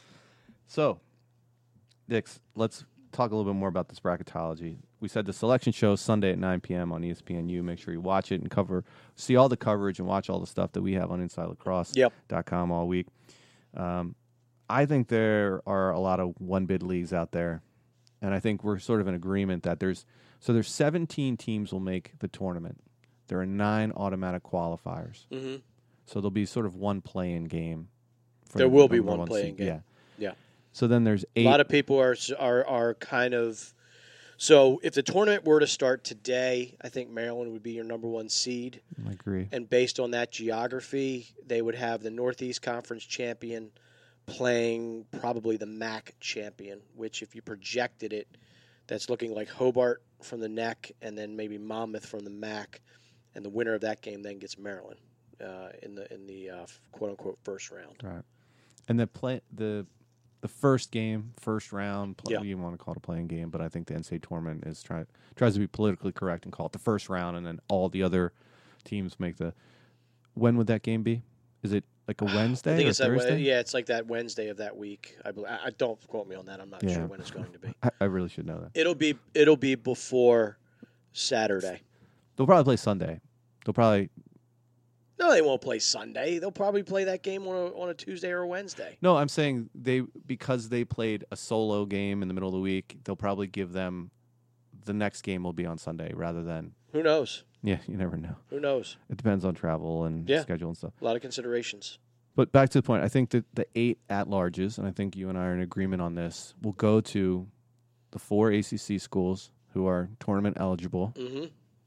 So, Dix, let's talk a little bit more about this bracketology. We said the selection show Sunday at nine p.m. on E S P N U. Make sure you watch it and cover, see all the coverage and watch all the stuff that we have on inside lacrosse dot com Yep. all week. Um, I think there are a lot of one-bid leagues out there, and I think we're sort of in agreement that there's so there's seventeen teams will make the tournament. There are nine automatic qualifiers, Mm-hmm. so there'll be sort of one play-in game. For There the will be number one play-in seed. game. Yeah. Yeah. So then there's eight. A lot of people are are are kind of so if the tournament were to start today, I think Maryland would be your number one seed. I agree. And based on that geography, they would have the Northeast Conference champion playing probably the M A C champion, which if you projected it, that's looking like Hobart from the N E C and then maybe Monmouth from the M A C, and the winner of that game then gets Maryland uh, in the in the uh, quote unquote first round. Right. And the play the the first game, first round. Play, Yeah. You want to call it a playing game, but I think the N C double A tournament is try, tries to be politically correct and call it the first round, and then all the other teams make the. When would that game be? Is it like a Wednesday I think or it's that. Thursday? Way, yeah, it's like that Wednesday of that week. I, bel- I I- don't quote me on that. I'm not Yeah. sure when it's going to be. I, I really should know that. It'll be it'll be before Saturday. They'll probably play Sunday. They'll probably No, they won't play Sunday. They'll probably play that game on a, on a Tuesday or a Wednesday. no. I'm saying they because they played a solo game in the middle of the week. They'll probably give them the next game will be on Sunday rather than Who knows? yeah. You never know. Who knows? It depends on travel and Yeah. schedule and stuff. A lot of considerations. But back to the point, I think that the eight at-larges, and I think you and I are in agreement on this, will go to the four A C C schools who are tournament eligible Mm-hmm.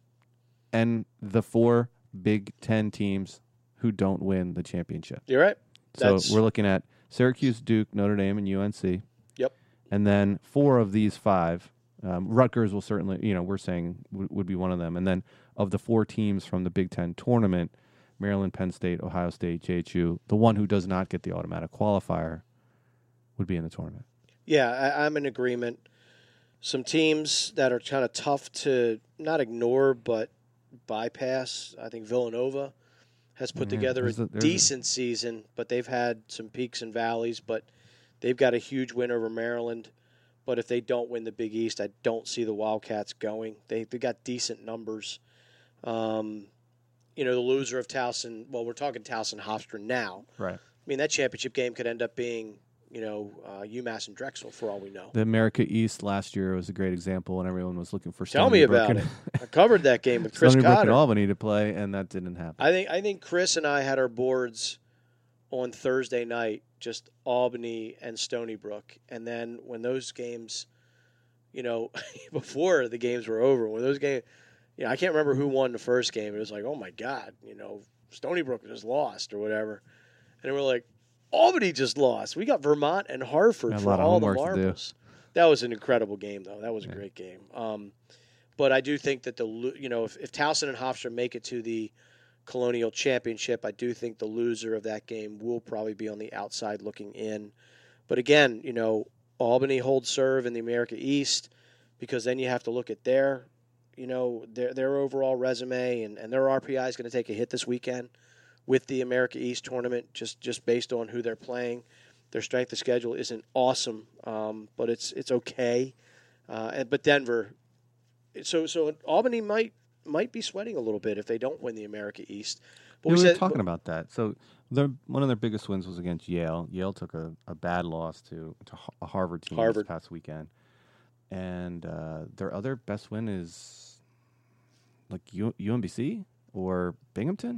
and the four Big Ten teams who don't win the championship. You're right. So That's- we're looking at Syracuse, Duke, Notre Dame, and U N C. Yep. And then four of these five, um, Rutgers will certainly, you know, we're saying w- would be one of them. And then of the four teams from the Big Ten tournament, Maryland, Penn State, Ohio State, J H U, the one who does not get the automatic qualifier would be in the tournament. Yeah, I, I'm in agreement. Some teams that are kind of tough to not ignore but bypass. I think Villanova has put Yeah, together a, there's a- there's a- decent season, but they've had some peaks and valleys. But they've got a huge win over Maryland. But if they don't win the Big East, I don't see the Wildcats going. They they got decent numbers. Um, you know, the loser of Towson. Well, we're talking Towson Hofstra now. Right. I mean, that championship game could end up being, you know, uh, UMass and Drexel for all we know. The America East last year was a great example, and everyone was looking for Tell Stony me Brook about and- it. I covered that game with Chris Stony Brook Cotter. and Albany to play, and that didn't happen. I think I think Chris and I had our boards on Thursday night, just Albany and Stony Brook, and then when those games, you know, before the games were over, when those games, you know, I can't remember who won the first game. It was like, oh my God, you know, Stony Brook just lost or whatever, and then we're like, Albany just lost. We got Vermont and Hartford Got a for lot of all the homework to do. marbles. That was an incredible game, though. That was a Yeah. great game. Um, but I do think that the lo- you know if, if Towson and Hofstra make it to the Colonial Championship, I do think the loser of that game will probably be on the outside looking in. But again, you know, Albany holds serve in the America East because then you have to look at their, you know, their their overall resume and, and their R P I is going to take a hit this weekend with the America East tournament just, just based on who they're playing. Their strength of schedule isn't awesome, um, but it's it's okay. Uh, and but Denver, so so Albany might might be sweating a little bit if they don't win the America East. But Yeah, we, we were said, talking about that. So their, one of their biggest wins was against Yale. Yale took a, a bad loss to, to Har- a Harvard team Harvard. this past weekend. And uh, their other best win is like U- UMBC or Binghamton?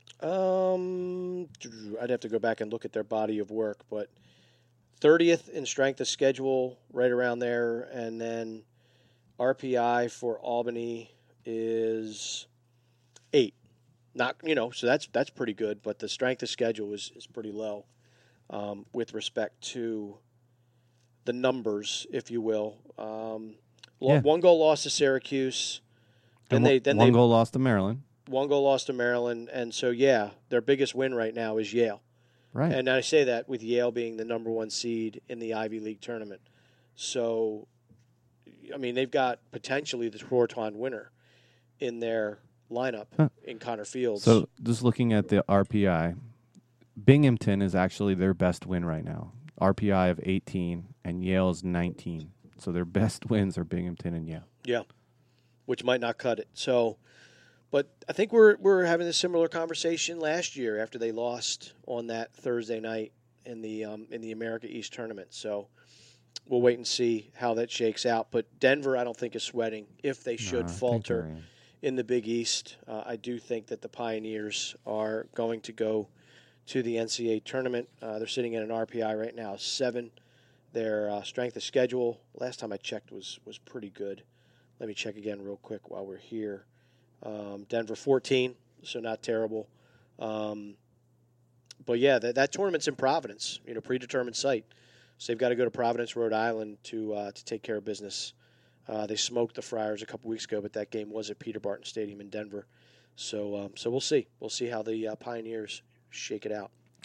Um, I'd have to go back and look at their body of work, but thirtieth in strength of schedule, right around there, and then R P I for Albany is eight. Not you know, so that's that's pretty good, but the strength of schedule is is pretty low um, with respect to the numbers, if you will. Um, lo- Yeah. One goal loss to Syracuse, then And they one- then one they goal lost to Maryland. one goal lost to Maryland, and so yeah, their biggest win right now is Yale. Right. And I say that with Yale being the number one seed in the Ivy League tournament. So, I mean, they've got potentially the four-time winner in their lineup Huh. in Connor Fields. So just looking at the R P I, Binghamton is actually their best win right now. R P I of eighteen and Yale's nineteen. So their best wins are Binghamton and Yale. yeah, which might not cut it. So, but I think we're we're having a similar conversation last year after they lost on that Thursday night in the um, in the America East tournament. So. We'll wait and see how that shakes out. But Denver, I don't think, is sweating if they should No, I think falter they're in. in the Big East. Uh, I do think that the Pioneers are going to go to the N C double A tournament. Uh, they're sitting at an R P I right now, seven. Their uh, strength of schedule, last time I checked, was was pretty good. Let me check again real quick while we're here. Um, Denver, fourteen, so not terrible. Um, but, yeah, that, that tournament's in Providence, you know, predetermined site. So they've got to go to Providence, Rhode Island to uh, to take care of business. Uh, they smoked the Friars a couple weeks ago, but that game was at Peter Barton Stadium in Denver. So um, so we'll see. We'll see how the uh, Pioneers shake it out.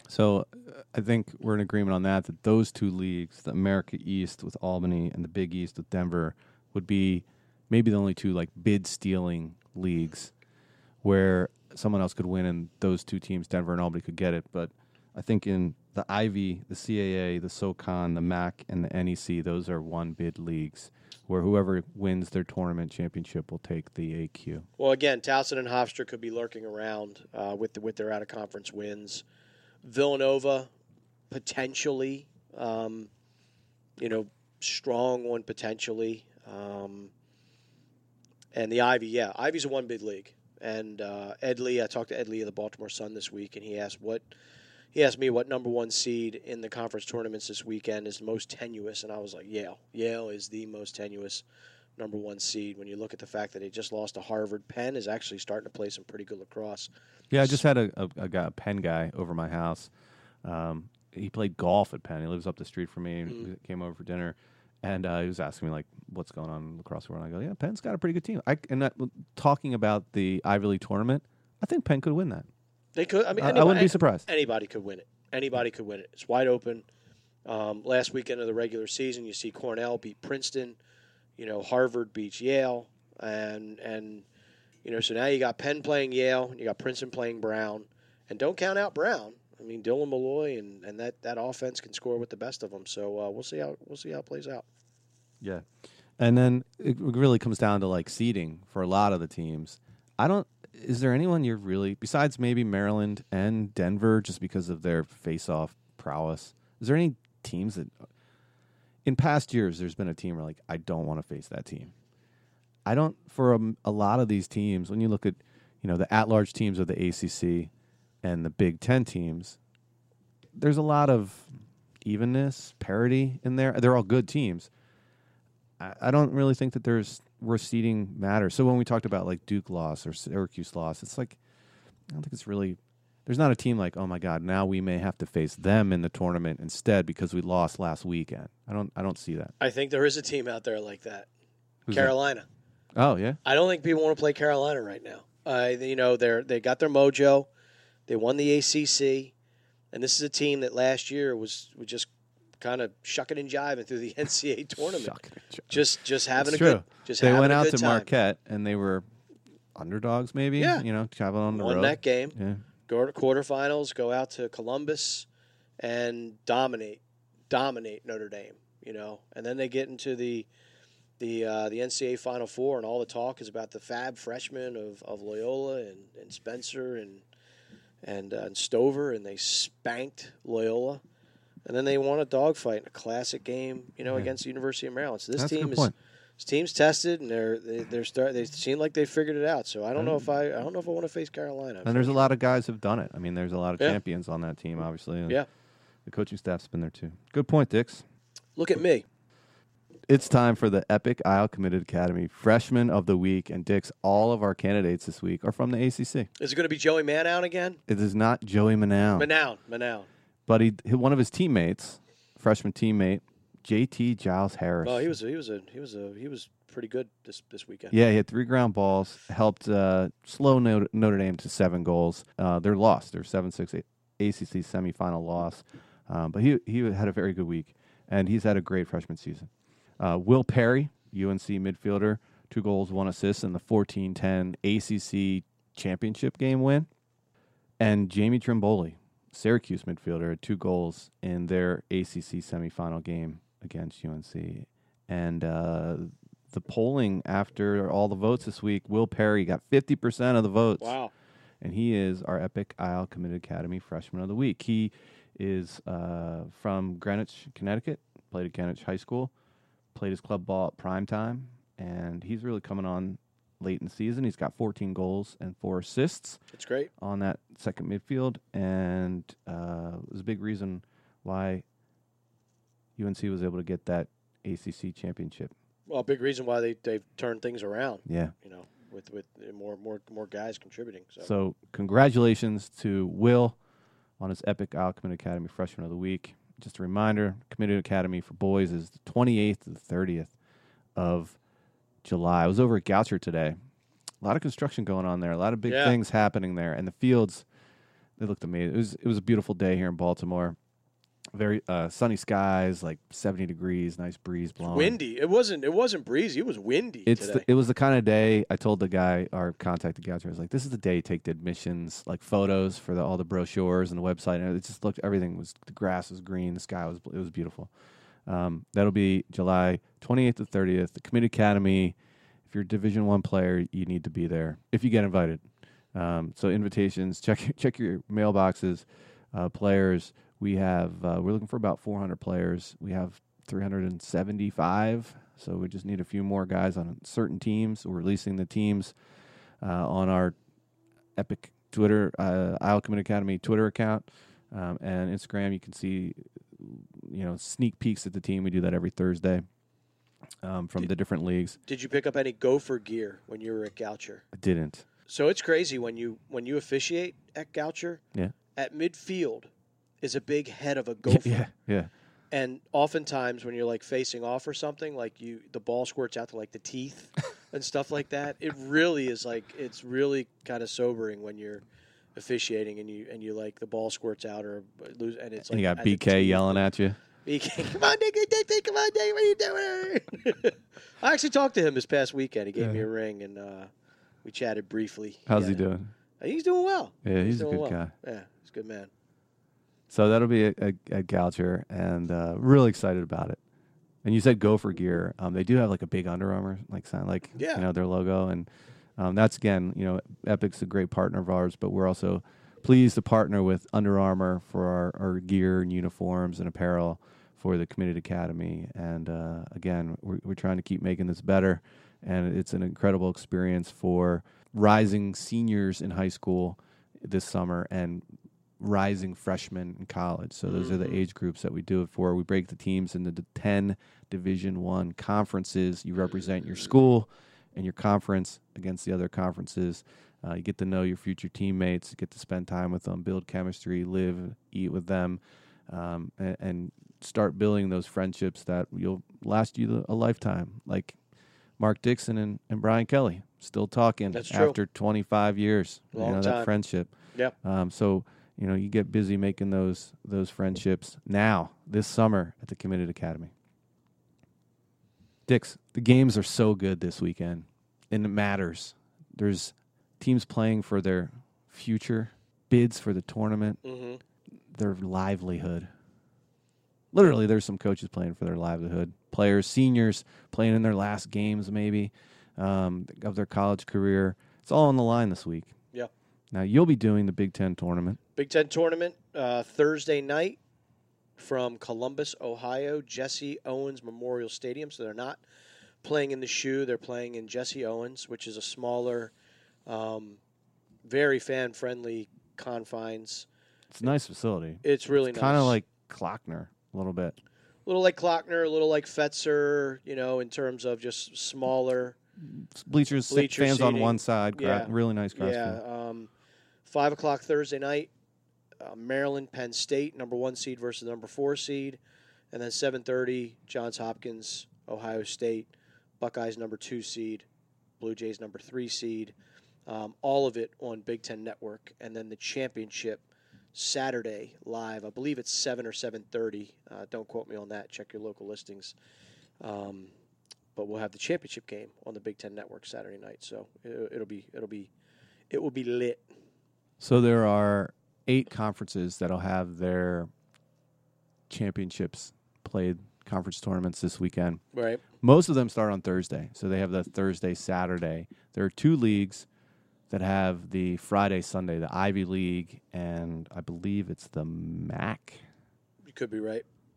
So uh, I think we're in agreement on that, that those two leagues, the America East with Albany and the Big East with Denver, would be maybe the only two like bid stealing leagues where someone else could win and those two teams, Denver and Albany, could get it. But I think in the Ivy, the C A A, the SoCon, the M A C, and the N E C, those are one bid leagues where whoever wins their tournament championship will take the A Q. Well, again, Towson and Hofstra could be lurking around uh, with the, with their out of conference wins. Villanova, potentially, um, you know, strong one potentially. Um, and the Ivy, yeah, Ivy's a one bid league. And uh, Ed Lee, I talked to Ed Lee of the Baltimore Sun this week, and he asked what he asked me what number one seed in the conference tournaments this weekend is most tenuous, and I was like, Yale. Yale is the most tenuous number one seed. When you look at the fact that they just lost to Harvard, Penn is actually starting to play some pretty good lacrosse. Yeah, I just had a, a, a, guy, a Penn guy over my house. Um, he played golf at Penn. He lives up the street from me. Mm. He came over for dinner, and uh, he was asking me like, "What's going on in lacrosse world?" And I go, "Yeah, Penn's got a pretty good team." I and that, talking about the Ivy League tournament, I think Penn could win that. They could. I mean, I, anybody, I wouldn't be surprised. Anybody could win it. Anybody could win it. It's wide open. Um, last weekend of the regular season, you see Cornell beat Princeton. You know, Harvard beats Yale, and and you know, so now you got Penn playing Yale, you got Princeton playing Brown, and don't count out Brown. I mean, Dylan Malloy and, and that, that offense can score with the best of them. So uh, we'll see how we'll see how it plays out. Yeah, and then it really comes down to like seeding for a lot of the teams. I don't. Is there anyone you're really besides maybe Maryland and Denver, just because of their face-off prowess? Is there any teams that in past years there's been a team where like I don't want to face that team? I don't. For a, a lot of these teams, when you look at you know the at-large teams of the A C C and the Big Ten teams, there's a lot of evenness, parity in there. They're all good teams. I, I don't really think that there's where seeding matters. So when we talked about like Duke loss or Syracuse loss, it's like I don't think it's really. There's not a team like, oh my God, now we may have to face them in the tournament instead because we lost last weekend. I don't. I don't see that. I think there is a team out there like that. Who's Carolina. That? Oh yeah. I don't think people want to play Carolina right now. Uh, you know, they're they got their mojo. They won the A C C, and this is a team that last year was, was just kind of shucking and jiving through the N C A A tournament. just just having That's a true. good just they having went a out good to time. Marquette and they were underdogs, maybe. Yeah, you know, traveling on the won road. that game. Yeah, go to quarterfinals, go out to Columbus, and dominate dominate Notre Dame. You know, and then they get into the. The uh, the N C A A Final Four, and all the talk is about the fab freshmen of, of Loyola and, and Spencer and and, uh, and Stover, and they spanked Loyola, and then they won a dogfight in a classic game, you know, yeah. against the University of Maryland. So this That's team a good is point. this team's tested, and they're they, they're start they seem like they figured it out. So I don't know if I I don't know if I want to face Carolina. And there's a lot of guys who've done it. I mean, there's a lot of Yeah. champions on that team, obviously. And Yeah, the coaching staff's been there too. Good point, Dix. look at me. It's time for the Epic Isle Committed Academy Freshman of the Week. And Dix, all of our candidates this week are from the A C C. Is it going to be Joey Manown again? It is not Joey Manown. Manown, Manown. But he, one of his teammates, freshman teammate, J T Giles Harris. Oh, he was a, he was a he was a he was pretty good this this weekend. Yeah, he had three ground balls, helped uh, slow Notre, Notre Dame to seven goals. Uh, they're lost. They're seven six A C C semifinal loss. Um, but he he had a very good week, and he's had a great freshman season. Uh, Will Perry, U N C midfielder, two goals, one assist in the fourteen ten A C C championship game win. And Jamie Trimboli, Syracuse midfielder, had two goals in their A C C semifinal game against U N C. And uh, the polling after all the votes this week, Will Perry got fifty percent of the votes. Wow. And he is our Epic Isle Committed Academy Freshman of the Week. He is uh, from Greenwich, Connecticut, played at Greenwich High School. Played his club ball at prime time, and he's really coming on late in the season. He's got fourteen goals and four assists. That's great. On that second midfield, and uh, it was a big reason why U N C was able to get that A C C championship. Well, a big reason why they they've turned things around. Yeah, you know, with with more more more guys contributing. So, so congratulations to Will on his Epic Isle Committed Academy Freshman of the Week. Just a reminder, Committed Academy for boys is the twenty-eighth to the thirtieth of July. I was over at Goucher today. A lot of construction going on there. A lot of big yeah. things happening there. And the fields, it looked amazing. It was it was a beautiful day here in Baltimore. Very uh, sunny skies, like seventy degrees, nice breeze blowing. Windy. It wasn't. It wasn't breezy. It was windy It's today. the, it was the kind of day I told the guy, our contact the guy, I was like, "This is the day you take the admissions, like photos for the, all the brochures and the website." And it just looked, everything was, the grass was green, the sky was, it was beautiful. Um, that'll be July twenty-eighth to thirtieth. The Community Academy. If you're a Division One player, you need to be there if you get invited. Um, so invitations, check check your mailboxes, uh, players. We have uh, we're looking for about four hundred players. We have three hundred seventy-five, so we just need a few more guys on certain teams. We're releasing the teams uh, on our Epic Twitter, uh, Isle Community Academy Twitter account um, and Instagram. You can see, you know, sneak peeks at the team. We do that every Thursday um, from did, the different leagues. Did you pick up any Gopher gear when you were at Goucher? I didn't. So it's crazy when you when you officiate at Goucher. Yeah. At midfield is a big head of a gopher. Yeah, yeah. And oftentimes when you're like facing off or something, like you, the ball squirts out to like the teeth and stuff like that. It really is like it's really kind of sobering when you're officiating and you and you like the ball squirts out or lose and it's like And you got at B the K teeth. yelling at you. B K, come on, Dick, Dick, Dick, come on, Dick, what are you doing? I actually talked to him this past weekend. He gave Yeah. me a ring and uh, we chatted briefly. How's Yeah. he doing? He's doing well. Yeah, he's, a doing good well. guy. Yeah, he's a good man. So that'll be a, a, a Goucher, and uh, really excited about it. And you said Gopher gear. Um, they do have like a big Under Armour, like sign, like Yeah. you know their logo, and um, that's again, you know, Epic's a great partner of ours, but we're also pleased to partner with Under Armour for our, our gear and uniforms and apparel for the Community Academy. And uh, again, we're, we're trying to keep making this better, and it's an incredible experience for rising seniors in high school this summer and rising freshmen in college. So those mm-hmm. are the age groups that we do it for. We break the teams into the ten Division One conferences. You represent your school and your conference against the other conferences. Uh, you get to know your future teammates, you get to spend time with them, build chemistry, live, eat with them, um, and, and start building those friendships that will last you a lifetime. Like Mark Dixon and, and Brian Kelly still talking That's true. after twenty-five years. Long you know, time. that friendship. Yeah. Um, so, you know, you get busy making those those friendships now, this summer at the Committed Academy. Dix, the games are so good this weekend, and it matters. There's teams playing for their future, bids for the tournament, Mm-hmm. their livelihood. Literally, there's some coaches playing for their livelihood. Players, seniors playing in their last games maybe um, of their college career. It's all on the line this week. Yeah. Now, you'll be doing the Big Ten tournament. Big Ten tournament uh, Thursday night from Columbus, Ohio, Jesse Owens Memorial Stadium. So they're not playing in the Shoe. They're playing in Jesse Owens, which is a smaller, um, very fan-friendly confines. It's a nice facility. It's really it's nice. Kind of like Klockner a little bit. A little like Klockner, a little like Fetzer, you know, in terms of just smaller. Bleachers, Bleacher fans on seating. one side. Gra- Yeah. Really nice grass Yeah. field. Um, five o'clock Thursday night, uh, Maryland, Penn State, number one seed versus number four seed. And then seven thirty, Johns Hopkins, Ohio State, Buckeyes number two seed, Blue Jays number three seed. Um, all of it on Big Ten Network. And then the championship Saturday live. I believe it's seven or seven thirty. Uh, don't quote me on that. Check your local listings. Um, but we'll have the championship game on the Big Ten Network Saturday night. So it, it'll be it'll be it will be lit. So there are eight conferences that'll have their championships played, conference tournaments this weekend. Right. Most of them start on Thursday, so they have the Thursday, Saturday. There are two leagues that have the Friday, Sunday, the Ivy League, and I believe it's the M A C. You could be right.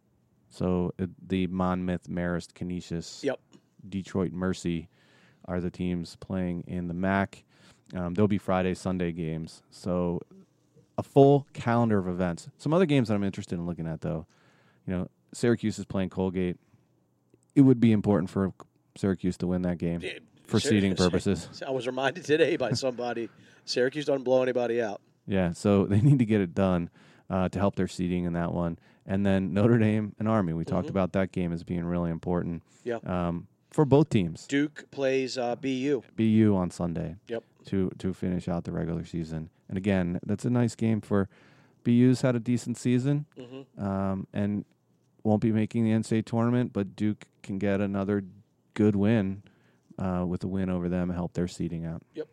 So it, the Monmouth, Marist, Canisius, Yep. Detroit, Mercy are the teams playing in the M A C. Um, there'll be Friday, Sunday games. So a full calendar of events. Some other games that I'm interested in looking at, though. You know, Syracuse is playing Colgate. It would be important for Syracuse to win that game Yeah, for Syr- seeding purposes. I was reminded today by somebody, Syracuse doesn't blow anybody out. Yeah, so they need to get it done uh, to help their seeding in that one. And then Notre Dame and Army. We talked Mhm. about that game as being really important Yeah. um, for both teams. Duke plays uh, B U. B U on Sunday Yep. to to finish out the regular season. And again, that's a nice game for B U's had a decent season, Mm-hmm. um, and won't be making the N C double A tournament, but Duke can get another good win uh, with a win over them and help their seeding out. Yep.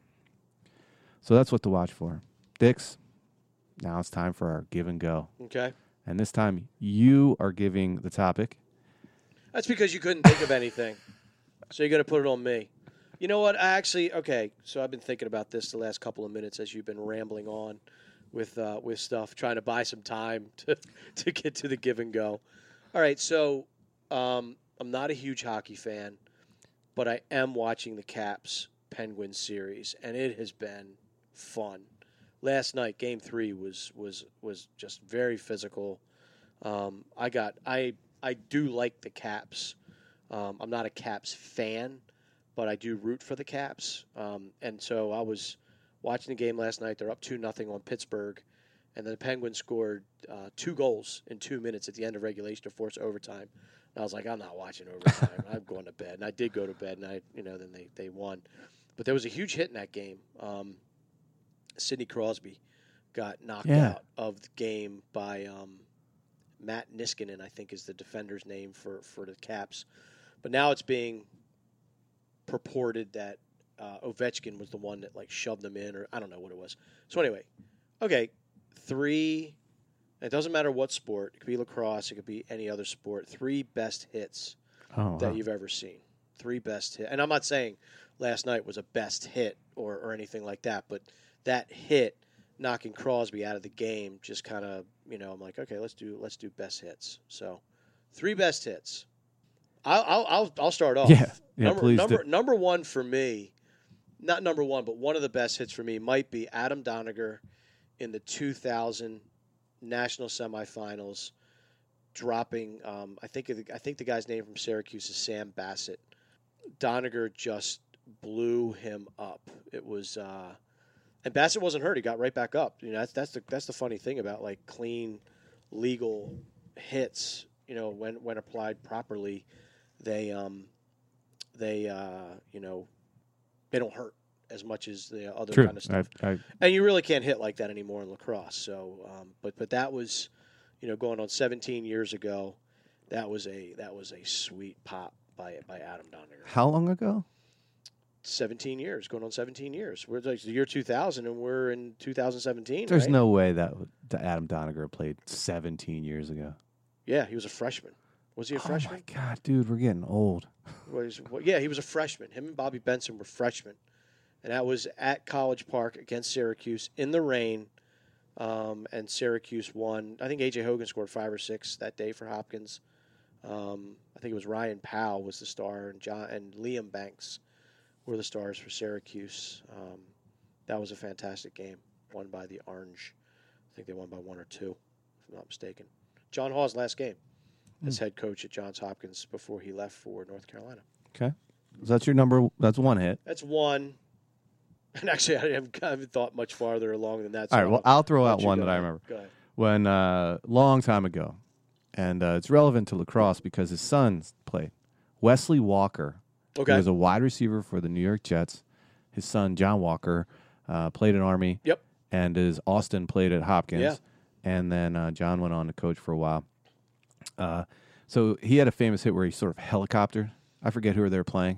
So that's what to watch for. Dix, now it's time for our give and go. Okay. And this time you are giving the topic. That's because you couldn't think of anything. So you're going to put it on me. You know what? I actually, okay, so I've been thinking about this the last couple of minutes as you've been rambling on with uh, with stuff, trying to buy some time to, to get to the give and go. All right, so um, I'm not a huge hockey fan, but I am watching the Caps Penguins series, and it has been fun. Last night, Game Three was was was just very physical. Um, I got I I do like the Caps. Um, I'm not a Caps fan, but I do root for the Caps. Um, and so I was watching the game last night. They're up two nothing on Pittsburgh, and the Penguins scored uh, two goals in two minutes at the end of regulation to force overtime. And I was like, I'm not watching overtime. I'm going to bed, and I did go to bed, and I you know then they they won. But there was a huge hit in that game. Um, Sidney Crosby got knocked Yeah. out of the game by um, Matt Niskanen, I think is the defender's name for, for the Caps. But now it's being purported that uh, Ovechkin was the one that like shoved them in, or I don't know what it was. So anyway, okay, three. It doesn't matter what sport. It could be lacrosse. It could be any other sport. Three best hits Oh, that wow. you've ever seen. Three best hit. And I'm not saying last night was a best hit or, or anything like that, but that hit knocking Crosby out of the game just kind of, you know, I'm like, okay, let's do let's do best hits. So, three best hits. I'll I'll I'll, I'll start off. Yeah, yeah, number, please number do. number one for me, not number one, but one of the best hits for me might be Adam Doniger in the two thousand national semifinals, dropping. Um, I think I think the guy's name from Syracuse is Sam Bassett. Doniger just blew him up. It was. Uh, And Bassett wasn't hurt; he got right back up. You know, that's that's the that's the funny thing about like clean, legal hits. You know, when when applied properly, they um, they uh, you know, they don't hurt as much as the other True. kind of stuff. I, I, And you really can't hit like that anymore in lacrosse. So, um, but but that was, you know, going on seventeen years ago. That was a that was a sweet pop by by Adam Doniger. how long ago? seventeen years, going on seventeen years. We're like the year two thousand, and we're in two thousand seventeen. There's right? no way that that Adam Doniger played seventeen years ago. Yeah, he was a freshman. Was he a Oh freshman? my God, dude, we're getting old. Was, well, yeah, he was a freshman. Him and Bobby Benson were freshmen, and that was at College Park against Syracuse in the rain. Um, and Syracuse won. I think A J Hogan scored five or six that day for Hopkins. Um, I think it was Ryan Powell was the star, and John and Liam Banks were the stars for Syracuse. Um, that was a fantastic game, won by the Orange. I think they won by one or two, if I'm not mistaken. John Hall's last game as head coach at Johns Hopkins before he left for North Carolina. Okay, so that's your number. That's one hit. That's one. And actually, I haven't, I haven't thought much farther along than that. All right. Well, I'll throw let out you one go that I ahead. remember. Go ahead. When uh, long time ago, and uh, it's relevant to lacrosse because his son played. Wesley Walker. Okay. He was a wide receiver for the New York Jets. His son John Walker uh, played at Army. Yep. And his Austin played at Hopkins. Yeah. And then uh, John went on to coach for a while. Uh, so he had a famous hit where he sort of helicoptered. I forget who they were playing.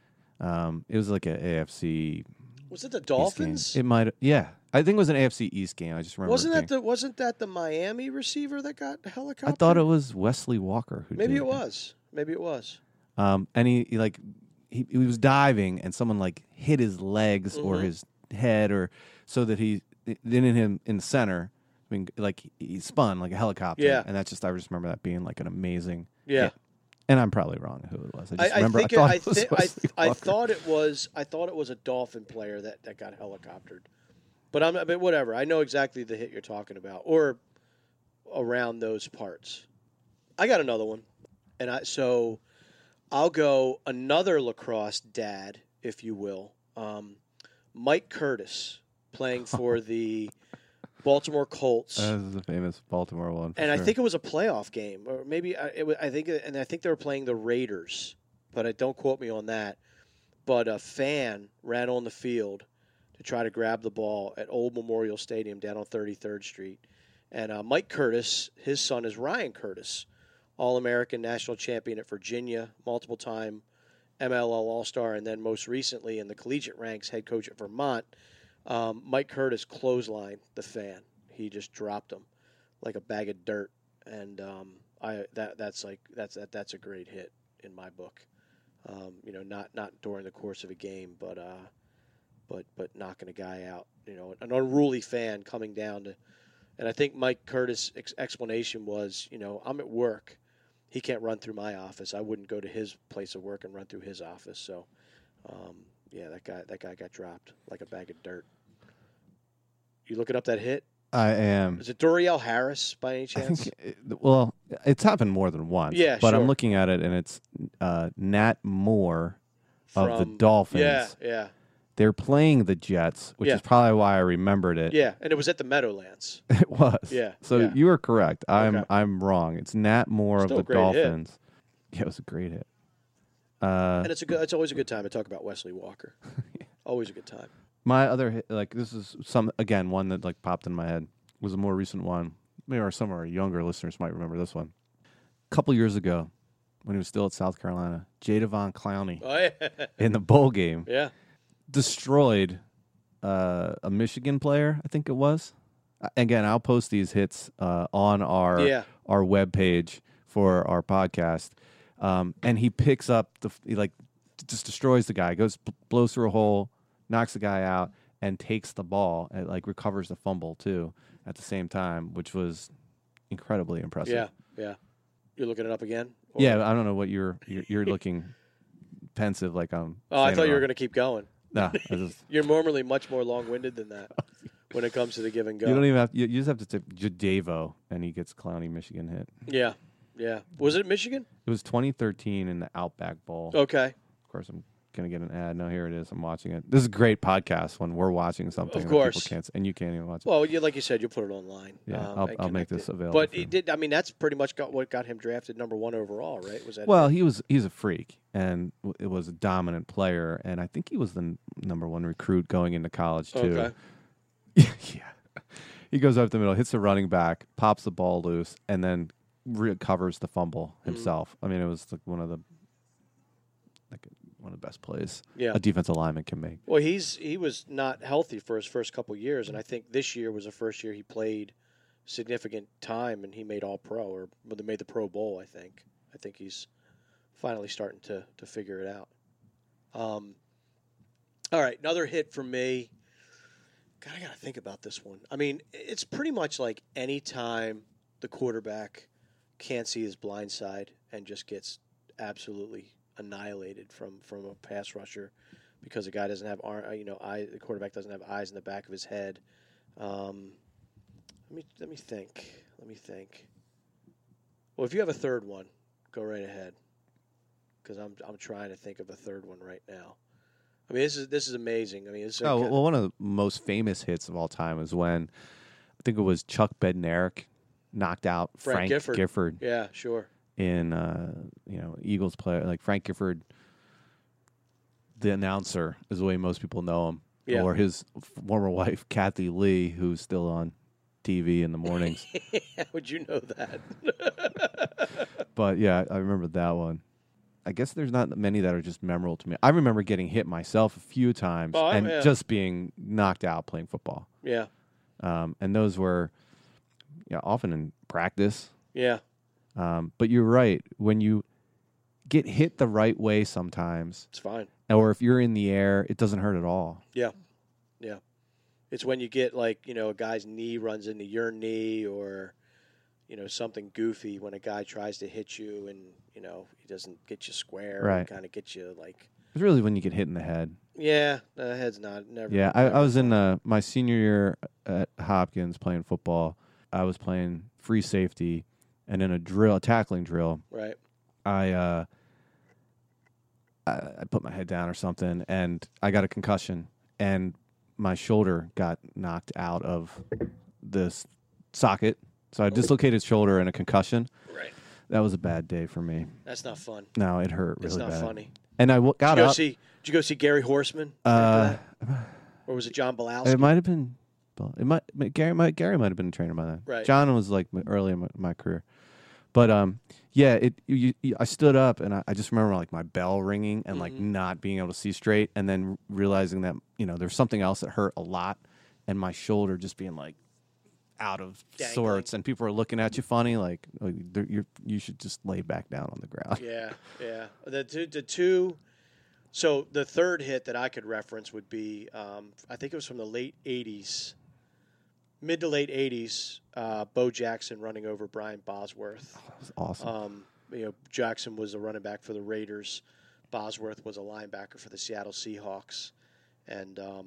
Um, it was like an A F C. Was it the East game. Dolphins? It might. Yeah, I think it was an A F C East game. I just remember. Wasn't it that being- the wasn't that the Miami receiver that got helicoptered? I thought it was Wesley Walker who Maybe did it was. Maybe it was. Um, and he, he like he, he was diving, and someone like hit his legs or Mhm. his head, or so that he then in him in the center. I mean, like he spun like a helicopter. Yeah. And that's just I just remember that being like an amazing. Yeah. hit. And I'm probably wrong who it was. I I, just I remember think I thought it, it was I, thi- I, Wesley I Walker. thought it was I thought it was a Dolphin player that, that got helicoptered. But I'm but whatever. I know exactly the hit you're talking about, or around those parts. I got another one, and I so I'll go another lacrosse dad, if you will. Um, Mike Curtis playing for the Baltimore Colts. That is the famous Baltimore one. for And I sure. think it was a playoff game, or maybe I, it was, I think, and I think they were playing the Raiders, but I don't quote me on that. But a fan ran on the field to to try to grab the ball at Old Memorial Stadium down on thirty-third Street. And uh, Mike Curtis, his son is Ryan Curtis, All-American national champion at Virginia, multiple-time M L L All-Star, and then most recently in the collegiate ranks, head coach at Vermont. Um, Mike Curtis clotheslined the fan. He just dropped him like a bag of dirt, and um, I that that's like that's that that's a great hit in my book. Um, you know, not not during the course of a game, but uh, but but knocking a guy out. You know, an unruly fan coming down to, and I think Mike Curtis' ex- explanation was, you know, I'm at work. He can't run through my office. I wouldn't go to his place of work and run through his office. So, um, yeah, that guy that guy got dropped like a bag of dirt. You looking up that hit? I am. Is it Doriel Harris by any I chance? think, it, well, it's happened more than once. Yeah, but sure. I'm looking at it, and it's uh, Nat Moore of the From- Dolphins. Yeah, yeah, They're playing the Jets, which Yeah. is probably why I remembered it. yeah. And it was at the Meadowlands. It was. Yeah, So yeah. you were correct. I'm Okay. I'm wrong. It's Nat Moore Still a of the great hit. Dolphins. Yeah, it was a great hit. Uh, And it's a good. It's always a good time to talk about Wesley Walker. Always a good time. my other hit, like this is some again one that like popped in my head, was a more recent one. Maybe our some of our younger listeners might remember this one. A couple years ago, when he was still at South Carolina, Jadavon Clowney Oh yeah, in the bowl game yeah. destroyed uh, a Michigan player, I think it was. Uh, Again, I'll post these hits uh, on our Yeah. our webpage for our podcast. Um, and he picks up the he like just destroys the guy, goes b- blows through a hole, knocks the guy out, and takes the ball and like recovers the fumble too at the same time, which was incredibly impressive. Yeah, yeah. You're looking it up again? Or- Yeah, I don't know what you're you're, you're looking pensive like I'm. Oh, I saying thought it you were wrong. going to keep going. No, I just. You're normally much more long-winded than that when it comes to the give and go. You don't even have. You, you just have to take Jadavo, and he gets Clowney Michigan hit. Yeah, yeah. Was it Michigan? It was twenty thirteen in the Outback Bowl. Okay. Of course, I'm gonna get an ad. No, here it is. I'm watching it. This is a great podcast when we're watching something. Of that people course. can't, and you can't even watch it. Well, you, like you said, you'll put it online. Yeah, um, I'll, and I'll make connect this it. available. But for it you. did. I mean, that's pretty much got what got him drafted number one overall, right? Was that? Well, he was he's a freak, and w- it was a dominant player, and I think he was the n- number one recruit going into college too. Okay. yeah, he goes up the middle, hits the running back, pops the ball loose, and then recovers the fumble Mm-hmm. himself. I mean, it was like one of the like one of the best plays Yeah. a defensive lineman can make. Well, he's he was not healthy for his first couple years, and I think this year was the first year he played significant time, and he made All Pro or well, they made the Pro Bowl. I think. I think he's finally starting to to figure it out. Um. All right, another hit from me. God, I got to think about this one. I mean, it's pretty much like any time the quarterback can't see his blind side and just gets absolutely annihilated from, from a pass rusher because the guy doesn't have arm, you know, eye, the quarterback doesn't have eyes in the back of his head. Um, let me let me think. Let me think. Well, if you have a third one, go right ahead, because I'm I'm trying to think of a third one right now. I mean, this is this is amazing. I mean, it's Oh well, one of the most famous hits of all time is when I think it was Chuck Bednarik knocked out Frank Frank, Gifford. Gifford yeah, sure. in uh, you know Eagles player like Frank Gifford, the announcer is the way most people know him, Yeah. or his former wife Kathy Lee, who's still on T V in the mornings. How would you know that? But yeah, I remember that one. I guess there's not many that are just memorable to me. I remember getting hit myself a few times Oh, I- and yeah. just being knocked out playing football. yeah, Um, and those were yeah, often in practice. yeah, Um, but you're right. When you get hit the right way sometimes, it's fine. or if you're in the air, it doesn't hurt at all. Yeah, yeah. It's when you get like you know a guy's knee runs into your knee, or you know something goofy when a guy tries to hit you and you know he doesn't get you square, Right. Kind of get you like It's really when you get hit in the head. yeah, the head's not never. Yeah, I, never I was in fun. uh, my senior year at Hopkins playing football. I was playing free safety, and in a drill, a tackling drill, right. I uh, I, I put my head down or something, and I got a concussion, and my shoulder got knocked out of this socket. So I dislocated shoulder and a concussion. Right. That was a bad day for me. That's not fun. No, it hurt really It's not bad. funny. And I w- Did got you go up. see? Did you go see Gary Horseman? Uh, after Or was it John Bilowski? It might have been. It might Gary might Gary might have been a trainer by then. Right. John was like early in my, my career, but um, yeah. It you, you, I stood up and I, I just remember like my bell ringing and mm-hmm. like not being able to see straight, and then realizing that you know there's something else that hurt a lot, and my shoulder just being like out of Dangling. sorts, and people are looking at you funny, like you you should just lay back down on the ground. Yeah, yeah. The two, the two. So the third hit that I could reference would be, um, I think it was from the late eighties, mid to late eighties. Uh, Bo Jackson running over Brian Bosworth. Oh, that was awesome. Um, you know, Jackson was a running back for the Raiders. Bosworth was a linebacker for the Seattle Seahawks, and um,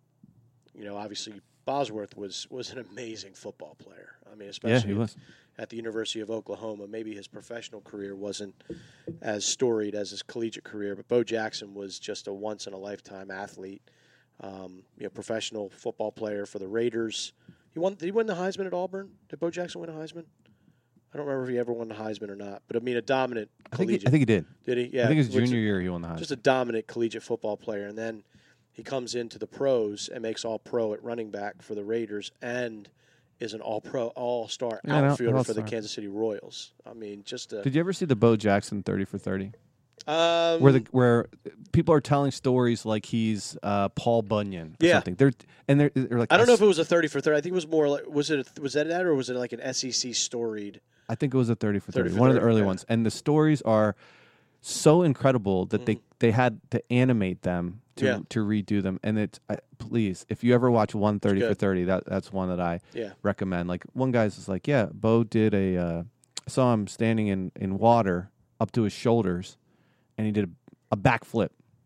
you know, obviously Bosworth was was an amazing football player. I mean, especially yeah, he was. at the University of Oklahoma. Maybe his professional career wasn't as storied as his collegiate career, but Bo Jackson was just a once in a lifetime athlete. Um, you know, professional football player for the Raiders. He won. Did he win the Heisman at Auburn? Did Bo Jackson win a Heisman? I don't remember if he ever won the Heisman or not. But I mean, a dominant I think, he, collegiate. I think he did. Did he? Yeah. I think his Which- junior year he won the Heisman. Just a dominant collegiate football player, and then he comes into the pros and makes all pro at running back for the Raiders, and is an all pro, all star Yeah, an outfielder all- for the all-star. Kansas City Royals. I mean, just a. Did you ever see the Bo Jackson thirty for thirty? Um, Where the where people are telling stories like he's uh, Paul Bunyan or Yeah. something. They're and they're, they're like I don't know if it was a thirty for thirty. I think it was more like was it a, was that that or was it like an S E C storied? I think it was a thirty for thirty, thirty for one of the thirty, early yeah. ones. And the stories are so incredible that they, they had to animate them to Yeah. to redo them. And it's I, please, if you ever watch one thirty for good. thirty, that that's one that I Yeah. recommend. Like one guy's just like, yeah, Bo did a uh, I saw him standing in, in water up to his shoulders, and he did a, a backflip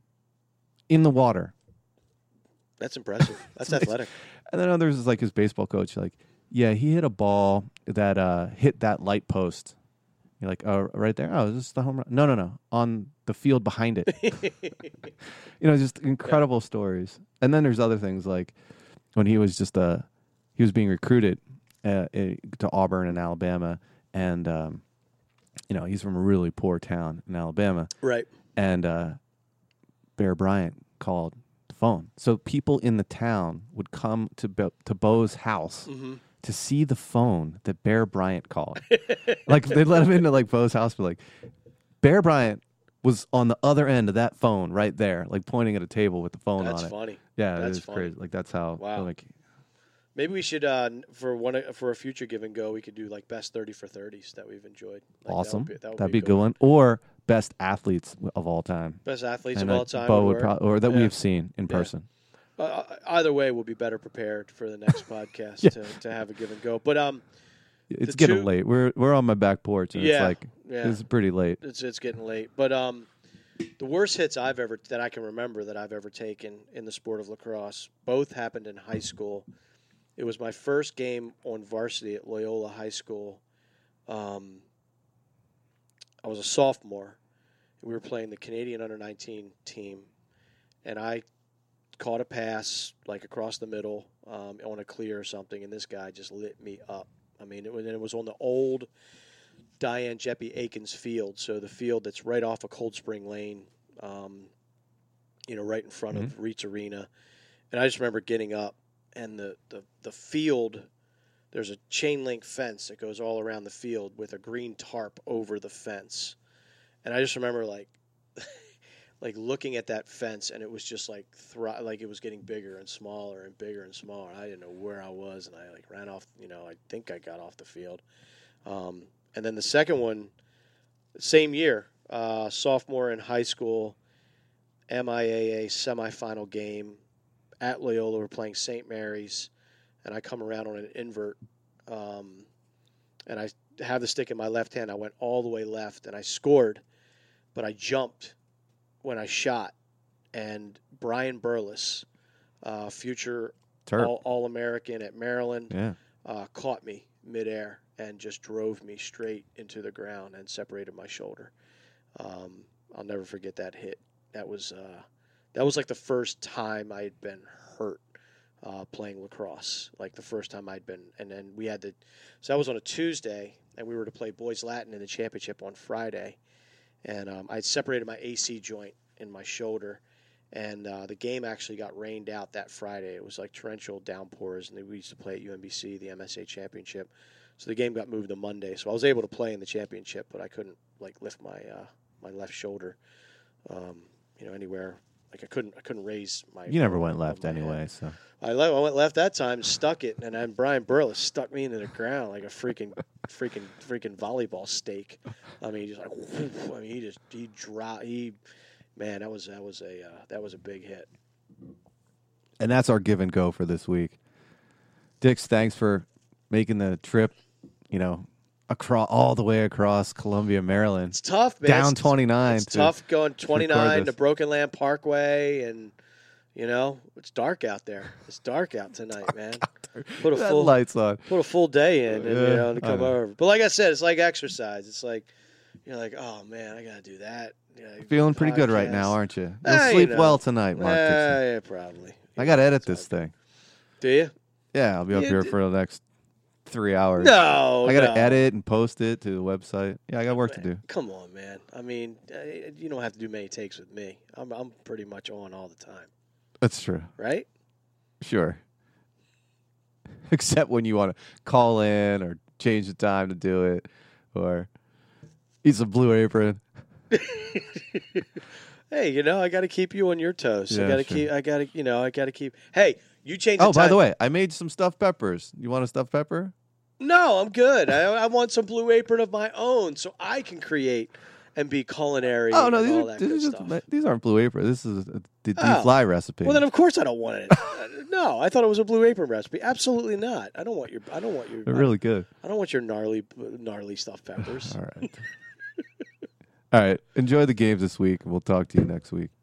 in the water. That's impressive. That's athletic. And then others is like his baseball coach, like, yeah, he hit a ball that uh, hit that light post. You're like, oh, right there. Oh, is this the home run? No, no, no. On the field behind it. You know, just incredible stories. And then there's other things like when he was just uh, he was being recruited uh, uh, to Auburn in Alabama, and um, you know, he's from a really poor town in Alabama, Right. and uh, Bear Bryant called the phone. So people in the town would come to Bo- to Bo's house Mm-hmm. to see the phone that Bear Bryant called. Like they let him into like Bo's house, but like Bear Bryant was on the other end of that phone right there, like pointing at a table with the phone That's on it. funny. Yeah, That's it was funny. crazy. Like that's how. Wow. Like Maybe we should uh, for one for a future give and go. We could do like best thirty for thirties that we've enjoyed. Like, awesome. That would be, that would That'd be be a good one. Or best athletes of all time. Best athletes And of uh, all time. Bo would would work. probably, or that Yeah. we've seen in Yeah. person. Uh, either way, we'll be better prepared for the next podcast Yeah. to, to have a give and go. But um, It's The getting two- late. We're we're on my back porch, and Yeah, it's like yeah. it's pretty late. it's it's getting late. But um, the worst hits I've ever that I can remember that I've ever taken in the sport of lacrosse both happened in high school. It was my first game on varsity at Loyola High School. Um, I was a sophomore. We were playing the Canadian under nineteen team, and I caught a pass like across the middle um, on a clear or something, and this guy just lit me up. I mean, it was, and it was on the old Diane Jeppy Akins field, so the field that's right off of Cold Spring Lane, um, you know, right in front of Reitz Arena. And I just remember getting up, and the, the, the field, there's a chain link fence that goes all around the field with a green tarp over the fence. And I just remember, like, like looking at that fence, and it was just like thri- like it was getting bigger and smaller and bigger and smaller. I didn't know where I was, and I like ran off. You know, I think I got off the field. Um, and then the second one, same year, uh, sophomore in high school, M I A A semifinal game at Loyola. We're playing Saint Mary's, and I come around on an invert, um, and I have the stick in my left hand. I went all the way left, and I scored, but I jumped when I shot, and Brian Burles, uh, future Terp. all, All-American at Maryland, Yeah. uh, caught me midair and just drove me straight into the ground and separated my shoulder. Um, I'll never forget that hit. That was uh, that was like the first time I had been hurt uh, playing lacrosse. Like the first time I'd been, and then we had to. So that was on a Tuesday, and we were to play boys Latin in the championship on Friday. And um, I separated my A C joint in my shoulder, And uh, the game actually got rained out that Friday. It was like torrential downpours, and we used to play at U M B C, the M S A championship. So the game got moved to Monday. So I was able to play in the championship, but I couldn't like lift my uh, my left shoulder, um, you know, anywhere. Like I couldn't I couldn't raise my. You never went left anyway, head. so. I, le- I went left that time, stuck it, and then Brian Burles stuck me into the ground like a freaking, freaking, freaking volleyball stake. I mean, just like, whoosh, I mean, he just he dropped. He, man, that was that was a uh, that was a big hit. And that's our give and go for this week. Dix, thanks for making the trip. You know, across all the way across Columbia, Maryland. It's tough, man. Down it's, twenty-nine. It's to, tough going twenty-nine to this. Broken Land Parkway, and you know it's dark out there. It's dark out tonight, man. Put a That full lights on. Put a full day in, and Yeah, you know to I come know. over. But like I said, it's like exercise. It's like you're like, oh man, I gotta do that. Yeah, Feeling pretty good right podcast. now, aren't you? You'll Eh, you sleep know. well tonight, Mark Dixon. Uh, yeah, probably. I got to edit It's this all thing. good. Do you? Yeah, I'll be up You here d- for the next three hours. No, I got to no. edit and post it to the website. Yeah, I got work to do. Come on, man. I mean, uh, you don't have to do many takes with me. I'm I'm pretty much on all the time, That's true. right? Sure. Except when you want to call in or change the time to do it or eat some Blue Apron. Hey, you know, I got to keep you on your toes. I Yeah, got to sure. keep. I got to, you know, I got to keep. Hey, you change. Oh, the by time. the way, I made some stuffed peppers. You want a stuffed pepper? No, I'm good. I, I want some Blue Apron of my own so I can create and be culinary. Oh, no, and these, all are, that these, good are stuff. just, these aren't Blue Apron. This is a, the Oh. D-Fly recipe. Well, then of course I don't want it. Uh, no, I thought it was a Blue Apron recipe. Absolutely not. I don't want your. I don't want your. They're really good. I don't want your gnarly, gnarly stuffed peppers. All right. All right. Enjoy the games this week. We'll talk to you next week.